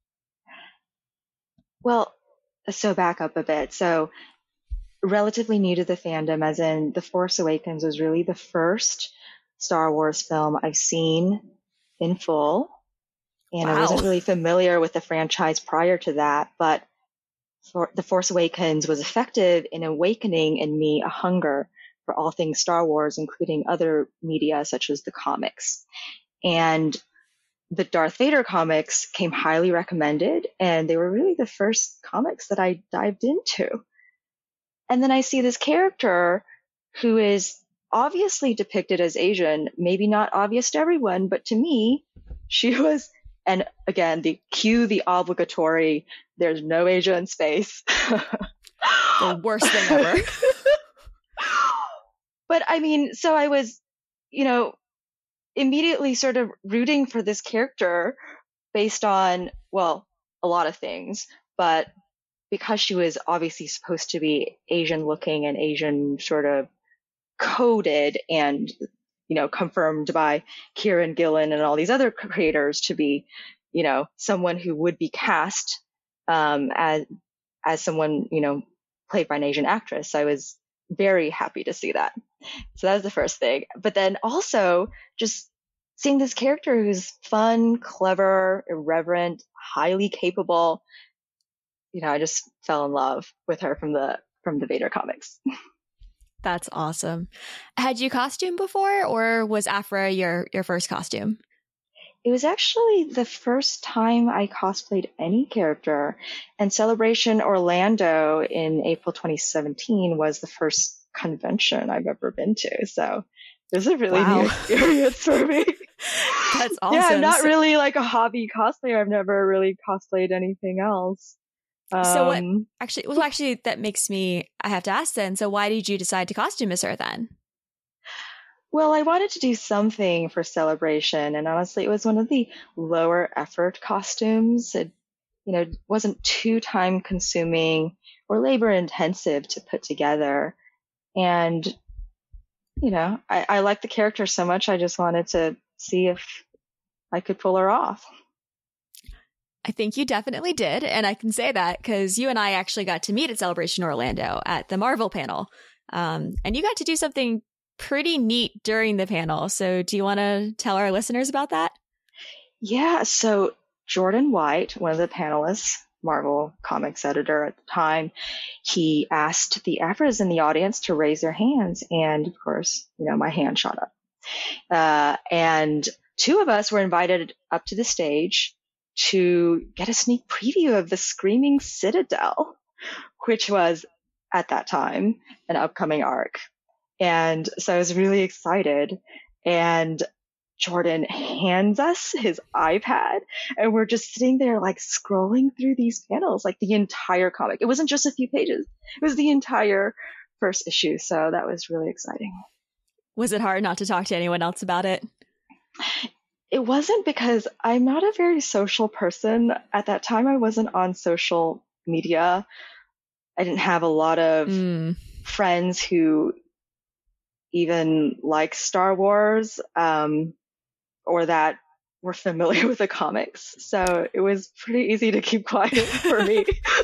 Well, so back up a bit. So relatively new to the fandom, as in The Force Awakens was really the first Star Wars film I've seen in full. And I wasn't really familiar with the franchise prior to that, but The Force Awakens was effective in awakening in me a hunger for all things Star Wars, including other media such as the comics. And the Darth Vader comics came highly recommended, and they were really the first comics that I dived into. And then I see this character who is obviously depicted as Asian, maybe not obvious to everyone, but to me, she was, and again, the obligatory, there's no Asia in space. The worst thing ever. But I mean, so I was, immediately sort of rooting for this character based on, well, a lot of things, but because she was obviously supposed to be Asian looking and Asian sort of coded and, confirmed by Kieran Gillen and all these other creators to be, someone who would be cast as someone, played by an Asian actress. I was very happy to see that. So that was the first thing. But then also just seeing this character who's fun, clever, irreverent, highly capable, I just fell in love with her from the Vader comics. That's awesome. Had you costumed before, or was Aphra your first costume? It was actually the first time I cosplayed any character, and Celebration Orlando in April 2017 was the first convention I've ever been to. So it was a really new experience for me. That's awesome. Yeah, I'm not really like a hobby cosplayer. I've never really cosplayed anything else. So what actually that makes me, I have to ask then, so why did you decide to costume as her then? Well, I wanted to do something for Celebration, and honestly, it was one of the lower effort costumes. It, wasn't too time consuming or labor intensive to put together. And, I liked the character so much, I just wanted to see if I could pull her off. I think you definitely did, and I can say that because you and I actually got to meet at Celebration Orlando at the Marvel panel, and you got to do something pretty neat during the panel. So do you want to tell our listeners about that? Yeah, so Jordan White, one of the panelists, Marvel Comics editor at the time, he asked the Afras in the audience to raise their hands, and of course, my hand shot up. And two of us were invited up to the stage to get a sneak preview of the Screaming Citadel, which was, at that time, an upcoming arc. And so I was really excited. And Jordan hands us his iPad, and we're just sitting there like scrolling through these panels, like the entire comic. It wasn't just a few pages. It was the entire first issue. So that was really exciting. Was it hard not to talk to anyone else about it? It wasn't, because I'm not a very social person. At that time, I wasn't on social media. I didn't have a lot of friends who even like Star Wars, or that were familiar with the comics. So it was pretty easy to keep quiet for me.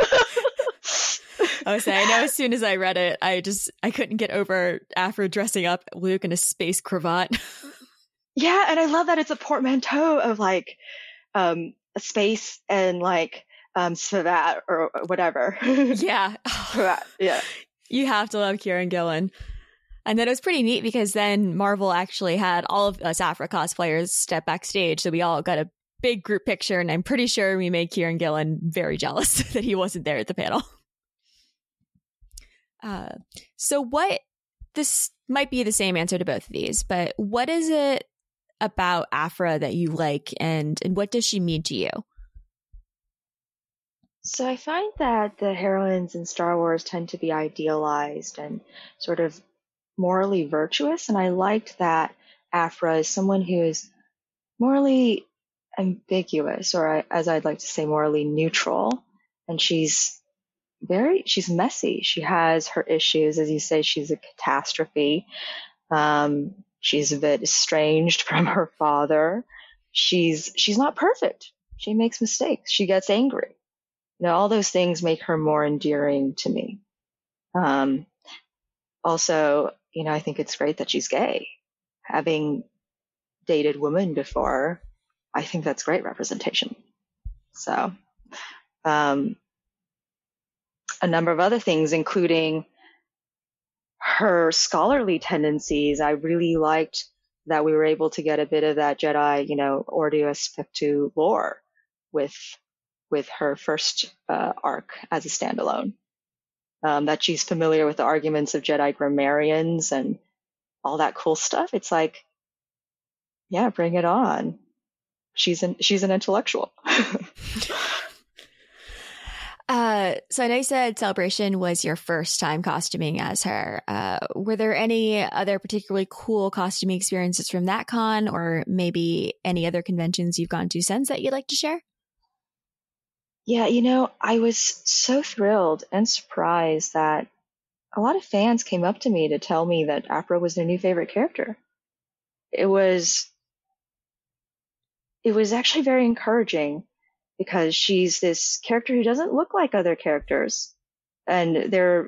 I know as soon as I read it, I couldn't get over Afra dressing up Luke in a space cravat. Yeah, and I love that it's a portmanteau of like a space and like Savat or whatever. Yeah. Yeah. You have to love Kieran Gillen. And then it was pretty neat because then Marvel actually had all of us Afra cosplayers step backstage. So we all got a big group picture, and I'm pretty sure we made Kieran Gillen very jealous that he wasn't there at the panel. So this might be the same answer to both of these, but what is it about Afra that you like, and what does she mean to you? So I find that the heroines in Star Wars tend to be idealized and sort of morally virtuous, and I liked that Afra is someone who is morally ambiguous, or as I'd like to say, morally neutral, and she's messy. She has her issues, as you say. She's a catastrophe. She's a bit estranged from her father. She's not perfect. She makes mistakes. She gets angry. All those things make her more endearing to me. Also, I think it's great that she's gay. Having dated women before, I think that's great representation. So, a number of other things, including her scholarly tendencies. I really liked that we were able to get a bit of that Jedi, Ordo Aspectu lore with her first arc as a standalone. That she's familiar with the arguments of Jedi grammarians and all that cool stuff. It's like, yeah, bring it on. She's an intellectual. So I know you said Celebration was your first time costuming as her. Were there any other particularly cool costuming experiences from that con, or maybe any other conventions you've gone to since that you'd like to share? Yeah, I was so thrilled and surprised that a lot of fans came up to me to tell me that Afra was their new favorite character. It was actually very encouraging, because she's this character who doesn't look like other characters. And they're,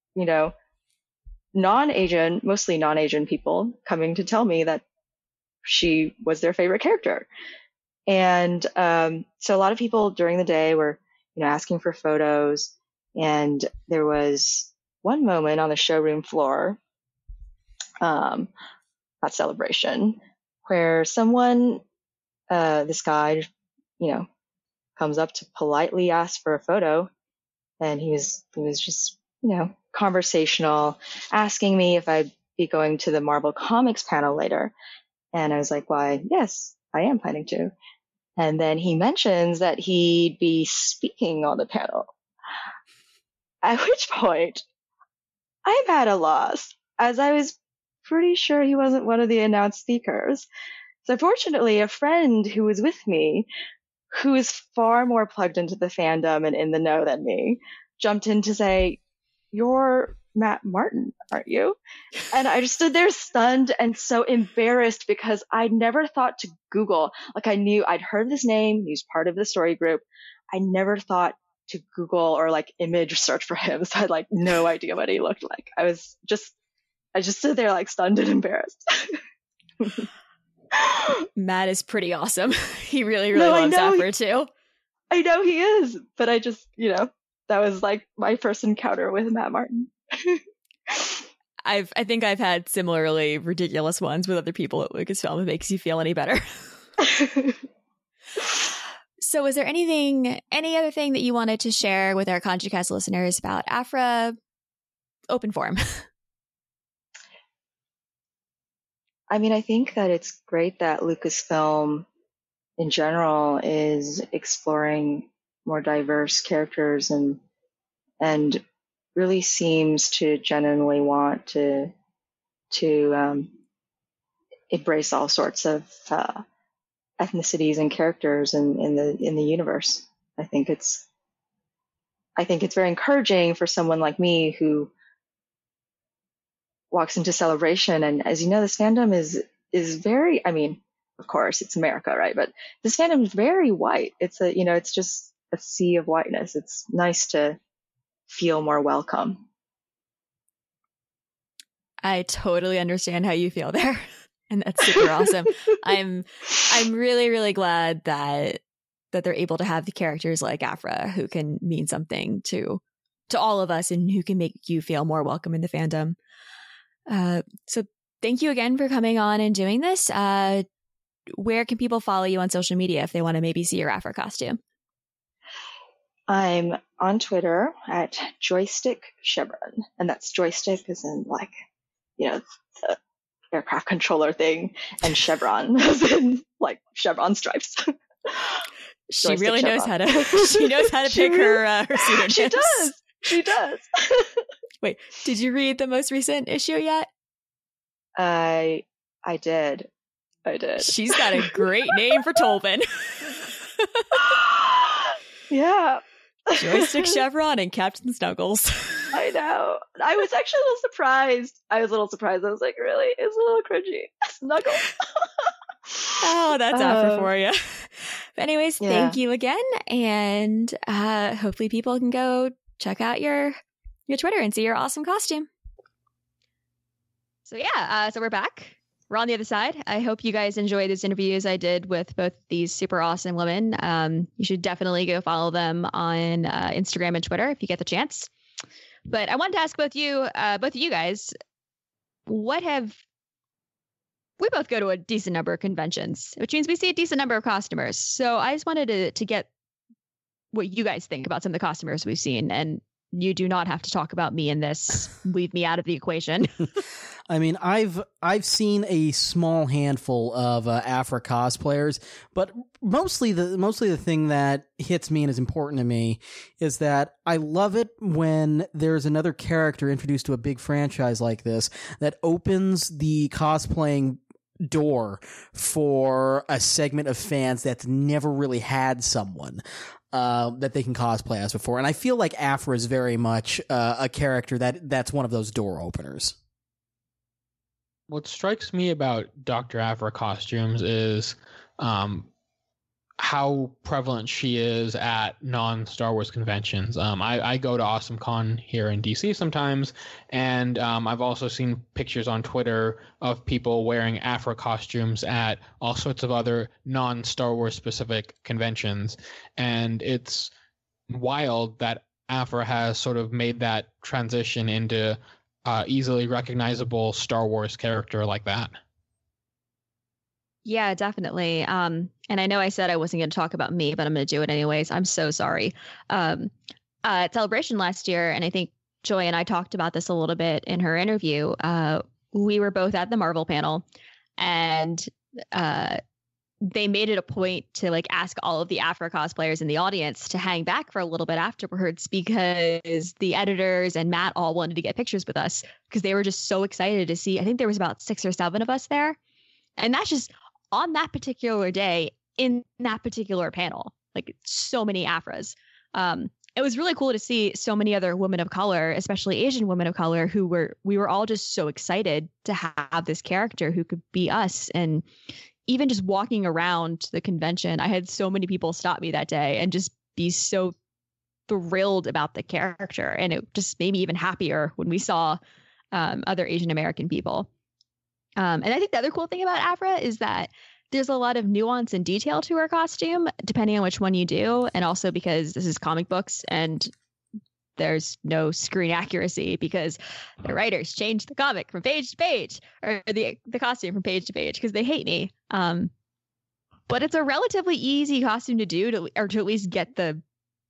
mostly non-Asian people coming to tell me that she was their favorite character. And so a lot of people during the day were, asking for photos. And there was one moment on the showroom floor at Celebration where someone this guy, comes up to politely ask for a photo, and he was just, conversational, asking me if I'd be going to the Marvel Comics panel later. And I was like, why, yes, I am planning to. And then he mentions that he'd be speaking on the panel. At which point, I'm at a loss, as I was pretty sure he wasn't one of the announced speakers. So fortunately, a friend who was with me, who is far more plugged into the fandom and in the know than me, jumped in to say, "You're Matt Martin, aren't you?" And I just stood there stunned and so embarrassed, because I'd never thought to Google. Like, I knew I'd heard his name. He was part of the story group. I never thought to Google or like image search for him. So I had like no idea what he looked like. I just stood there like stunned and embarrassed. Matt is pretty awesome. He really loves Aphra too. I know he is, but I just, that was like my first encounter with Matt Martin. I think I've had similarly ridiculous ones with other people at Lucasfilm. If it makes you feel any better. So is there any other thing that you wanted to share with our ConjuCast listeners about Aphra? Open forum. I mean, I think that it's great that Lucasfilm in general is exploring more diverse characters and really seems to genuinely want to embrace all sorts of ethnicities and characters in the universe. I think it's very encouraging for someone like me who walks into Celebration, and as you know, this fandom is very, I mean, of course it's America, right? But this fandom is very white. It's just a sea of whiteness. It's nice to feel more welcome. I totally understand how you feel there. And that's super awesome. I'm really, really glad that they're able to have the characters like Aphra who can mean something to all of us and who can make you feel more welcome in the fandom. So thank you again for coming on and doing this. Where can people follow you on social media if they want to maybe see your Aphra costume? I'm on Twitter at Joystick Chevron, and that's joystick as in like, the aircraft controller thing, and chevron as in like chevron stripes. She really knows how to. She knows how to pick her pseudonyms. She does. Wait, did you read the most recent issue yet? I did. She's got a great name for Tolvin. Yeah. Joystick Chevron and Captain Snuggles. I know. I was actually a little surprised. I was like, really? It's a little cringy. Snuggles. Oh, that's Aphra for you. But anyways, Thank you again. And hopefully people can go check out your Twitter and see your awesome costume. So so we're back. We're on the other side. I hope you guys enjoyed this interview as I did with both these super awesome women. You should definitely go follow them on Instagram and Twitter if you get the chance. But I wanted to ask both of you guys, we both go to a decent number of conventions, which means we see a decent number of costumers. So I just wanted to get what you guys think about some of the costumers we've seen. And you do not have to talk about me in this. Leave me out of the equation. I mean, I've seen a small handful of Aphra cosplayers, but mostly the thing that hits me and is important to me is that I love it when there's another character introduced to a big franchise like this that opens the cosplaying door for a segment of fans that's never really had someone that they can cosplay as before. And I feel like Aphra is very much a character that's one of those door openers. What strikes me about Dr. Aphra costumes is how prevalent she is at non-Star Wars conventions. I go to AwesomeCon here in DC sometimes, and I've also seen pictures on Twitter of people wearing Aphra costumes at all sorts of other non-Star Wars specific conventions. And it's wild that Aphra has sort of made that transition into easily recognizable Star Wars character like that. Yeah, definitely. And I know I said I wasn't going to talk about me, but I'm going to do it anyways. I'm so sorry. At Celebration last year, and I think Joy and I talked about this a little bit in her interview. We were both at the Marvel panel, and they made it a point to like ask all of the Aphra cosplayers in the audience to hang back for a little bit afterwards, because the editors and Matt all wanted to get pictures with us because they were just so excited to see. I think there was about 6 or 7 of us there, and that's just on that particular day in that particular panel. Like, so many Aphras. It was really cool to see so many other women of color, especially Asian women of color, we were all just so excited to have this character who could be us. And even just walking around the convention, I had so many people stop me that day and just be so thrilled about the character. And it just made me even happier when we saw other Asian American people. And I think the other cool thing about Aphra is that there's a lot of nuance and detail to her costume, depending on which one you do. And also because this is comic books and there's no screen accuracy because the writers changed the comic from page to page, or the costume from page to page, because they hate me. But it's a relatively easy costume to do, to at least get the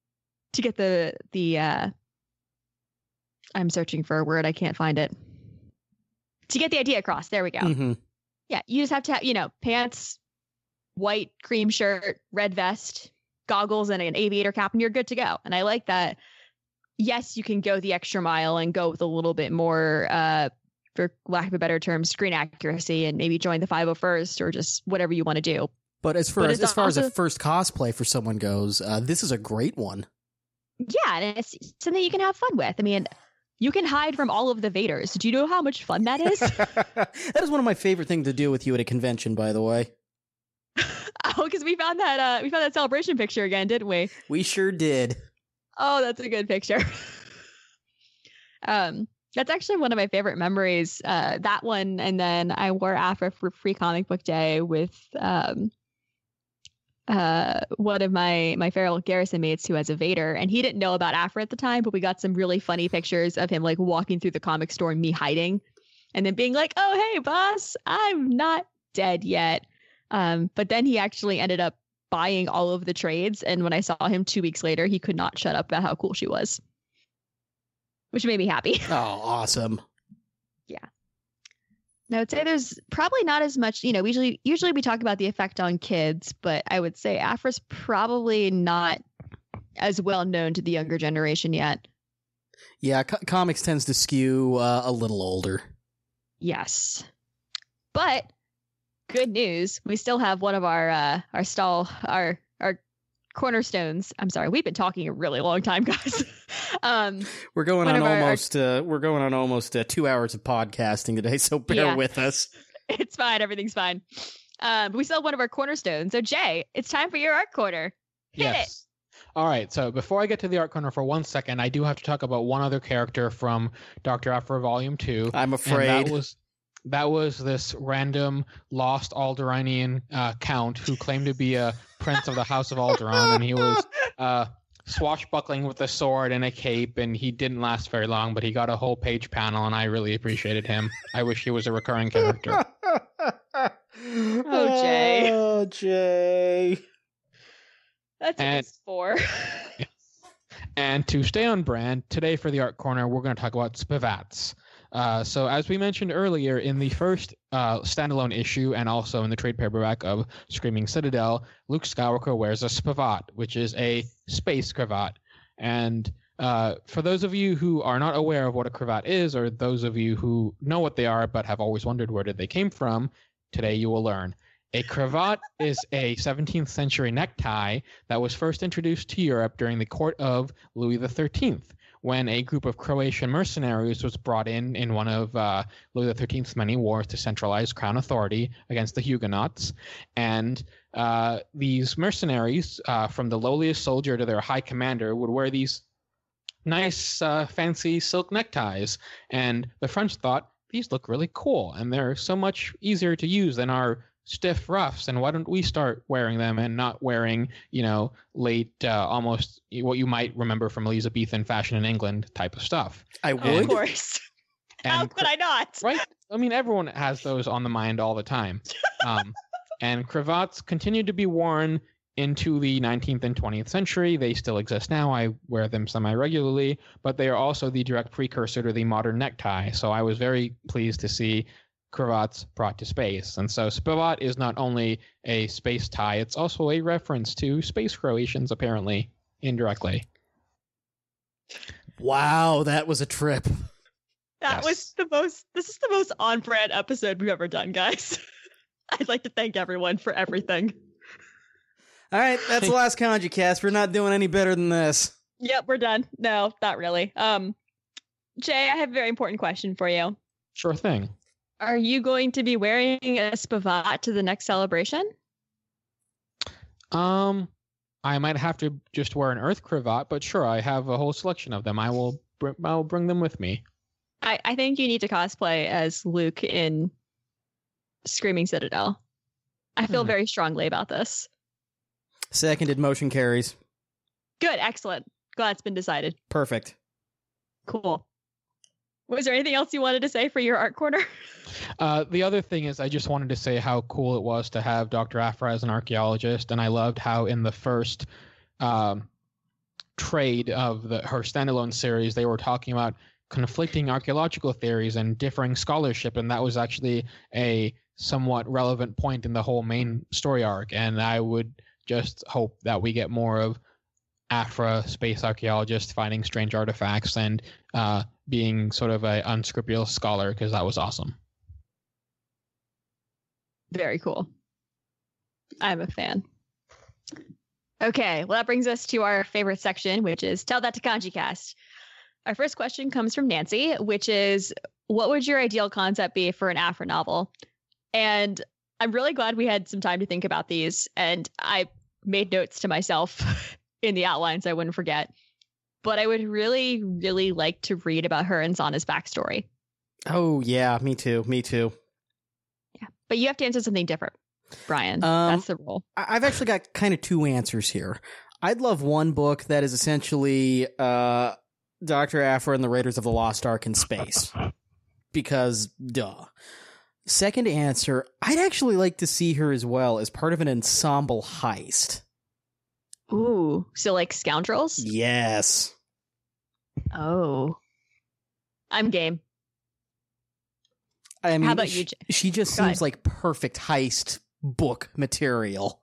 I'm searching for a word. I can't find it. To get the idea across. There we go. Mm-hmm. Yeah, you just have to have, pants, white cream shirt, red vest, goggles, and an aviator cap, and you're good to go. And I like that. Yes, you can go the extra mile and go with a little bit more, for lack of a better term, screen accuracy, and maybe join the 501st or just whatever you want to do. But as far as a first cosplay for someone goes, this is a great one. Yeah, and it's something you can have fun with. I mean, you can hide from all of the Vaders. Do you know how much fun that is? That is one of my favorite things to do with you at a convention, by the way. Oh, because we found that Celebration picture again, didn't we? We sure did. Oh, that's a good picture. That's actually one of my favorite memories. That one, and then I wore Aphra for Free Comic Book Day with one of my feral Garrison mates who has a Vader, and he didn't know about Aphra at the time, but we got some really funny pictures of him like walking through the comic store and me hiding, and then being like, "Oh, hey, boss, I'm not dead yet." But then he actually ended up buying all of the trades, and when I saw him 2 weeks later, he could not shut up about how cool she was, which made me happy. Oh, awesome. Yeah. I would say there's probably not as much, usually we talk about the effect on kids, but I would say Aphra's probably not as well known to the younger generation yet. Yeah, comics tends to skew a little older. Yes. But good news, we still have one of our cornerstones. I'm sorry, we've been talking a really long time, guys. We're going on almost 2 hours of podcasting today, so bear with us. It's fine, everything's fine. But we still have one of our cornerstones. So Jay, it's time for your art corner. Hit it. All right, so before I get to the art corner for 1 second, I do have to talk about one other character from Dr. Aphra Volume 2. I'm afraid. That was this random lost Alderaanian count who claimed to be a prince of the House of Alderaan, and he was swashbuckling with a sword and a cape, and he didn't last very long, but he got a whole page panel, and I really appreciated him. I wish he was a recurring character. Oh, Jay. Oh, Jay. That's what it's for. And to stay on brand, today for the art corner, we're going to talk about spivats. So as we mentioned earlier, in the first standalone issue and also in the trade paperback of Screaming Citadel, Luke Skywalker wears a spavat, which is a space cravat. And for those of you who are not aware of what a cravat is, or those of you who know what they are but have always wondered where did they came from, today you will learn. A cravat is a 17th century necktie that was first introduced to Europe during the court of Louis XIII, when a group of Croatian mercenaries was brought in one of Louis XIII's many wars to centralize crown authority against the Huguenots. And these mercenaries, from the lowliest soldier to their high commander, would wear these nice, fancy silk neckties. And the French thought, these look really cool, and they're so much easier to use than our stiff ruffs, and why don't we start wearing them and not wearing, late, almost what you might remember from Elizabethan fashion in England type of stuff. I would. Of course. How could I not? Right? I mean, everyone has those on the mind all the time. And cravats continued to be worn into the 19th and 20th century. They still exist now. I wear them semi-regularly, but they are also the direct precursor to the modern necktie. So I was very pleased to see cravats brought to space. And so Spavat is not only a space tie, it's also a reference to space Croatians, apparently, indirectly. Wow, that was a trip. That was this is the most on-brand episode we've ever done, guys. I'd like to thank everyone for everything. All right, that's the last Kanji cast. We're not doing any better than this. Yep, we're done. No, not really. Jay, I have a very important question for you. Sure thing. Are you going to be wearing a spavat to the next celebration? I might have to just wear an earth cravat, but sure, I have a whole selection of them. I will bring them with me. I think you need to cosplay as Luke in Screaming Citadel. I feel very strongly about this. Seconded, motion carries. Good, excellent. Glad it's been decided. Perfect. Cool. Was there anything else you wanted to say for your art corner? The other thing is I just wanted to say how cool it was to have Dr. Aphra as an archaeologist, and I loved how in the first trade of her standalone series, they were talking about conflicting archaeological theories and differing scholarship, and that was actually a somewhat relevant point in the whole main story arc, and I would just hope that we get more of Aphra, space archaeologist, finding strange artifacts and being sort of an unscrupulous scholar, because that was awesome. Very cool. I'm a fan. Okay, well, that brings us to our favorite section, which is Tell That to Kanji Cast. Our first question comes from Nancy, which is, what would your ideal concept be for an Aphra novel? And I'm really glad we had some time to think about these, and I made notes to myself in the outlines I wouldn't forget. But I would really, really like to read about her and Zana's backstory. Oh, yeah, me too. Yeah, but you have to answer something different, Brian. That's the rule. I've actually got kind of two answers here. I'd love one book that is essentially Dr. Aphra and the Raiders of the Lost Ark in space. Because, duh. Second answer, I'd actually like to see her as well as part of an ensemble heist. Ooh, so like Scoundrels? Yes. Oh. I'm game. I mean, how about you, Jay? She just seems like perfect heist book material.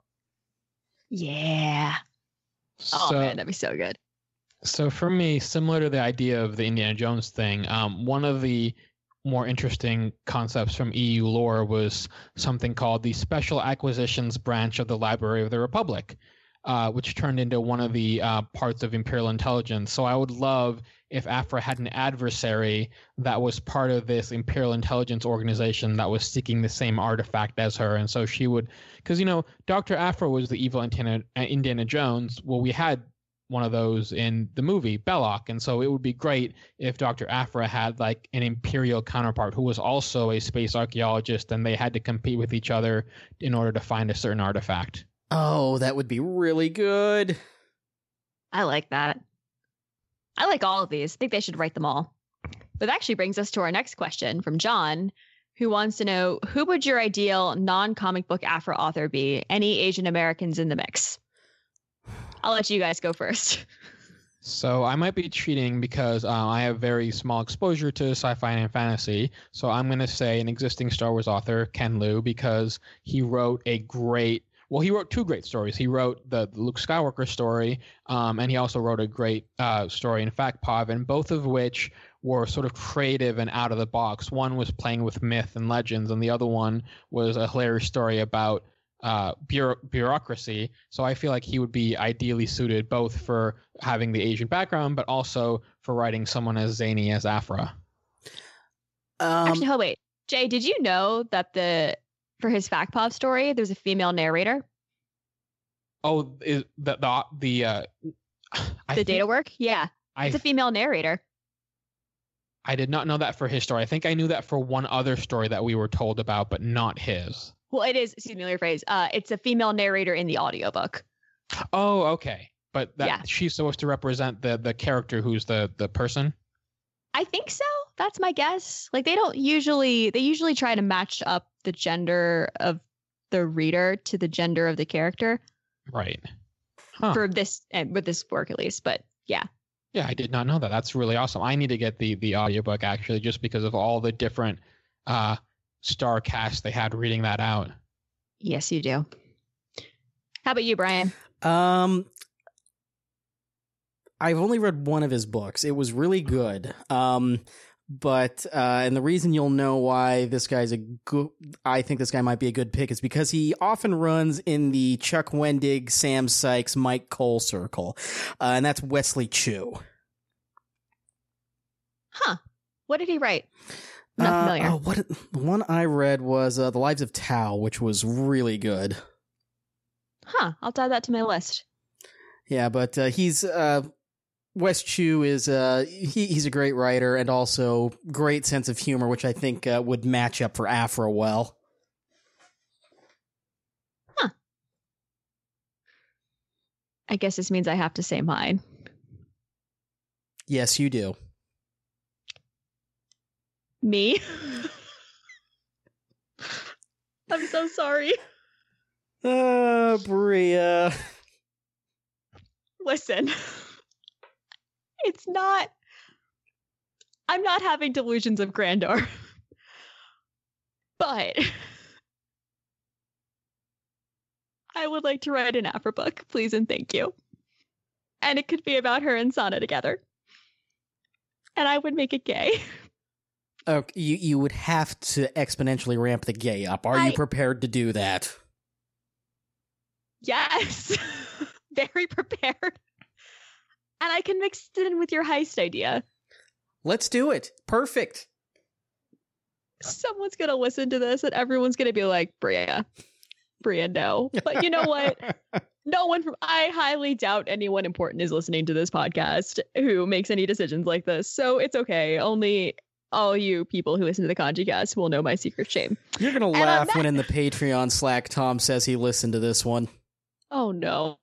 Yeah. Oh, man, that'd be so good. So for me, similar to the idea of the Indiana Jones thing, one of the more interesting concepts from EU lore was something called the Special Acquisitions Branch of the Library of the Republic, which turned into one of the parts of Imperial Intelligence. So I would love if Aphra had an adversary that was part of this Imperial Intelligence organization that was seeking the same artifact as her. And so she would, because, Dr. Aphra was the evil Indiana Jones. Well, we had one of those in the movie Belloc, and so it would be great if Dr. Aphra had like an Imperial counterpart who was also a space archaeologist, and they had to compete with each other in order to find a certain artifact. Oh, that would be really good. I like that. I like all of these. I think they should write them all. But that actually brings us to our next question from John, who wants to know, who would your ideal non-comic book Aphra author be? Any Asian Americans in the mix? I'll let you guys go first. So I might be cheating because I have very small exposure to sci-fi and fantasy. So I'm going to say an existing Star Wars author, Ken Liu, because he wrote he wrote two great stories. He wrote the Luke Skywalker story, and he also wrote a great story in Factpov, and both of which were sort of creative and out of the box. One was playing with myth and legends, and the other one was a hilarious story about bureaucracy. So I feel like he would be ideally suited both for having the Asian background, but also for writing someone as zany as Aphra. Actually, wait. Jay, did you know that for his Factpov story, there's a female narrator? Oh, is the data work? Yeah. It's a female narrator. I did not know that for his story. I think I knew that for one other story that we were told about, but not his. Well, it is, excuse me, let me rephrase. It's a female narrator in the audiobook. Oh, okay. But she's supposed to represent the character who's the person? I think so. That's my guess. Like they usually try to match up the gender of the reader to the gender of the character Right. Huh. for this, and with this work at least. But yeah, Yeah, I did not know that. That's really awesome. I need to get the audiobook actually, just because of all the different star casts they had reading that out. yes, you do. How about you, Brian? I've only read one of his books. It was really good. But and the reason you'll know why this guy's I think this guy might be a good pick is because he often runs in the Chuck Wendig, Sam Sykes, Mike Cole circle, and that's Wesley Chu. Huh? What did he write? Not familiar. The one I read was The Lives of Tao, which was really good. Huh? I'll add that to my list. Yeah, but he's Wes Chu is he's a great writer and also great sense of humor, which I think would match up for Aphra well. Huh. I guess this means I have to say mine. Yes, you do. Me? I'm so sorry. Bria. Listen. It's not... I'm not having delusions of grandeur. But... I would like to write an Aphra book, please and thank you. And it could be about her and Sana together. And I would make it gay. Okay, you would have to exponentially ramp the gay up. Are you prepared to do that? Yes. Very prepared. And I can mix it in with your heist idea. Let's do it. Perfect. Someone's going to listen to this and everyone's going to be like, Bria, no. But you know what? I highly doubt anyone important is listening to this podcast who makes any decisions like this. So it's okay. Only all you people who listen to the Kanji will know my secret shame. You're going to laugh when in the Patreon Slack Tom says he listened to this one. Oh, no.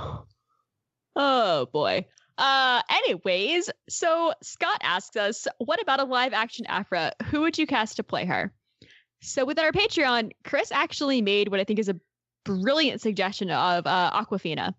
Oh, boy. Anyways, so Scott asks us, what about a live action Aphra? Who would you cast to play her? So with our Patreon, Chris actually made what I think is a brilliant suggestion of Awkwafina.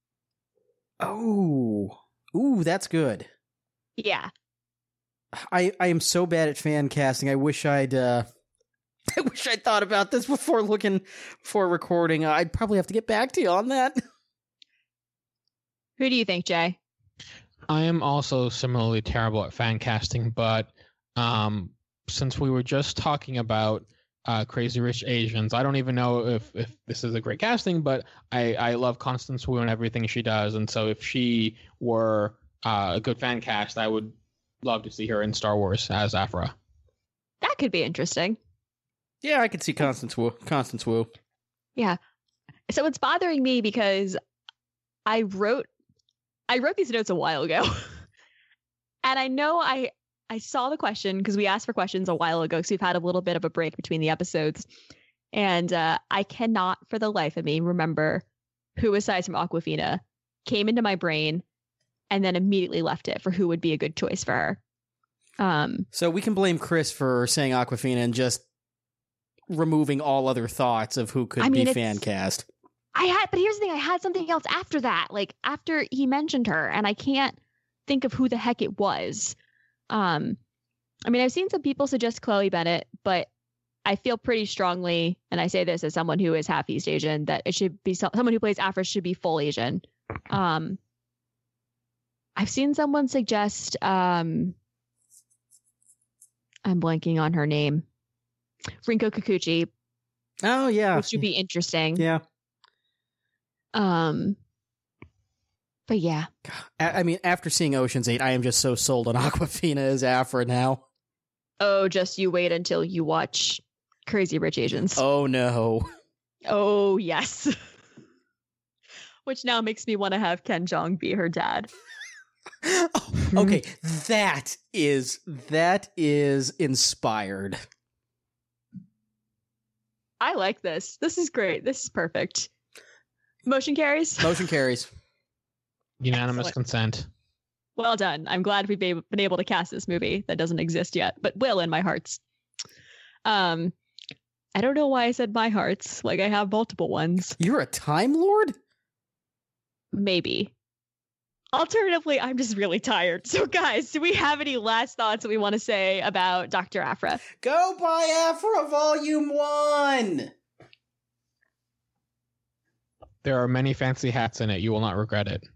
Oh, ooh, that's good. Yeah. I am so bad at fan casting. I wish I'd thought about this before recording. I'd probably have to get back to you on that. Who do you think, Jay? I am also similarly terrible at fan casting, but since we were just talking about Crazy Rich Asians, I don't even know if this is a great casting, but I love Constance Wu and everything she does, and so if she were a good fan cast, I would love to see her in Star Wars as Aphra. That could be interesting. Yeah, I could see Constance Wu. Yeah. So it's bothering me because I wrote these notes a while ago. And I know I saw the question because we asked for questions a while ago, so we've had a little bit of a break between the episodes. And I cannot for the life of me remember who, aside from Awkwafina, came into my brain and then immediately left it for who would be a good choice for her. So we can blame Chris for saying Awkwafina and just removing all other thoughts of who could be fan cast. But here's the thing, I had something else after that, like after he mentioned her, and I can't think of who the heck it was. I mean, I've seen some people suggest Chloe Bennett, but I feel pretty strongly, and I say this as someone who is half East Asian, that it should be someone who plays Aphra should be full Asian. I've seen someone suggest, I'm blanking on her name, Rinko Kikuchi. Oh, yeah. Which would be interesting. Yeah. But yeah. I mean, after seeing Ocean's 8, I am just so sold on Awkwafina as Aphra now. Oh, just you wait until you watch Crazy Rich Asians. Oh, no. Oh, yes. Which now makes me want to have Ken Jeong be her dad. Oh, okay, that is inspired. I like this. This is great. This is perfect. Motion carries? Motion carries. Unanimous consent. Well done. I'm glad we've been able to cast this movie that doesn't exist yet, but will in my hearts. And I don't know why I said my hearts. Like, I have multiple ones. You're a Time Lord? Maybe. Alternatively, I'm just really tired. So, guys, do we have any last thoughts that we want to say about Dr. Aphra? Go buy Aphra Volume 1! There are many fancy hats in it. You will not regret it.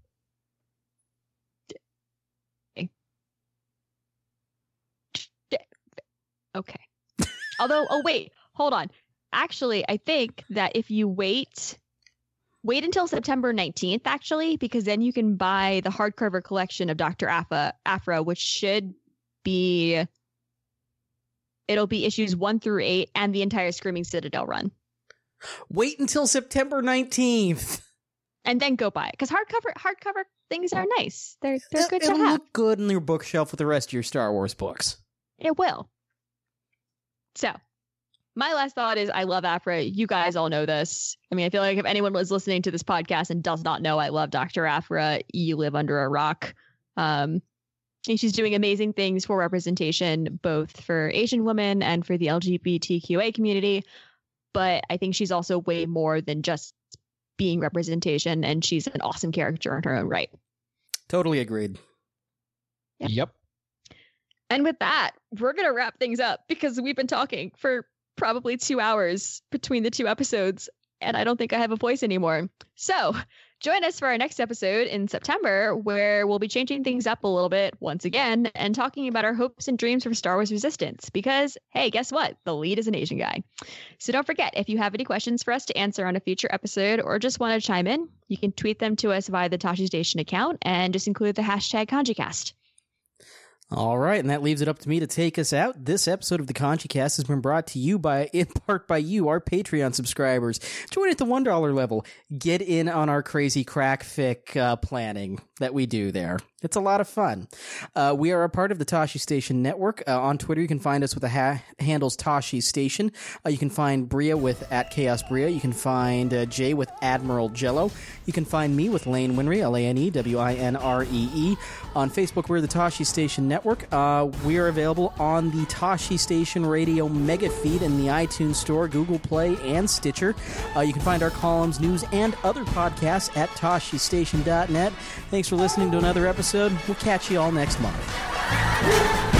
Okay. Although, oh, wait, hold on. Actually, I think that if you wait until September 19th, actually, because then you can buy the hardcover collection of Dr. Aphra, which should be, it'll be issues 1 through 8 and the entire Screaming Citadel run. Wait until September 19th. And then go buy it. Because hardcover things are nice. They're good to It'll have. look good in your bookshelf with the rest of your Star Wars books. It will. So, my last thought is I love Aphra. You guys all know this. I mean, I feel like if anyone was listening to this podcast and does not know I love Dr. Aphra, you live under a rock. And she's doing amazing things for representation, both for Asian women and for the LGBTQA community. But I think she's also way more than just being representation, and she's an awesome character in her own right. Totally agreed. Yep. And with that, we're going to wrap things up because we've been talking for probably 2 hours between the 2 episodes, and I don't think I have a voice anymore. So join us for our next episode in September, where we'll be changing things up a little bit once again and talking about our hopes and dreams for Star Wars Resistance. Because, hey, guess what? The lead is an Asian guy. So don't forget, if you have any questions for us to answer on a future episode or just want to chime in, you can tweet them to us via the Tashi Station account and just include the hashtag KanjiCast. All right, and that leaves it up to me to take us out. This episode of the KanjiCast has been brought to you in part by you, our Patreon subscribers. Join at the $1 level. Get in on our crazy crack fic planning that we do there. It's a lot of fun. We are a part of the Tashi Station Network. On Twitter, you can find us with the handles Tashi Station. You can find Bria with @ChaosBria. You can find Jay with Admiral Jello. You can find me with Lane Winry, LaneWinree. On Facebook, we're the Tashi Station Network. We are available on the Tashi Station Radio mega feed in the iTunes Store, Google Play, and Stitcher. You can find our columns, news, and other podcasts at TashiStation.net. Thanks for listening to another episode. We'll catch you all next month.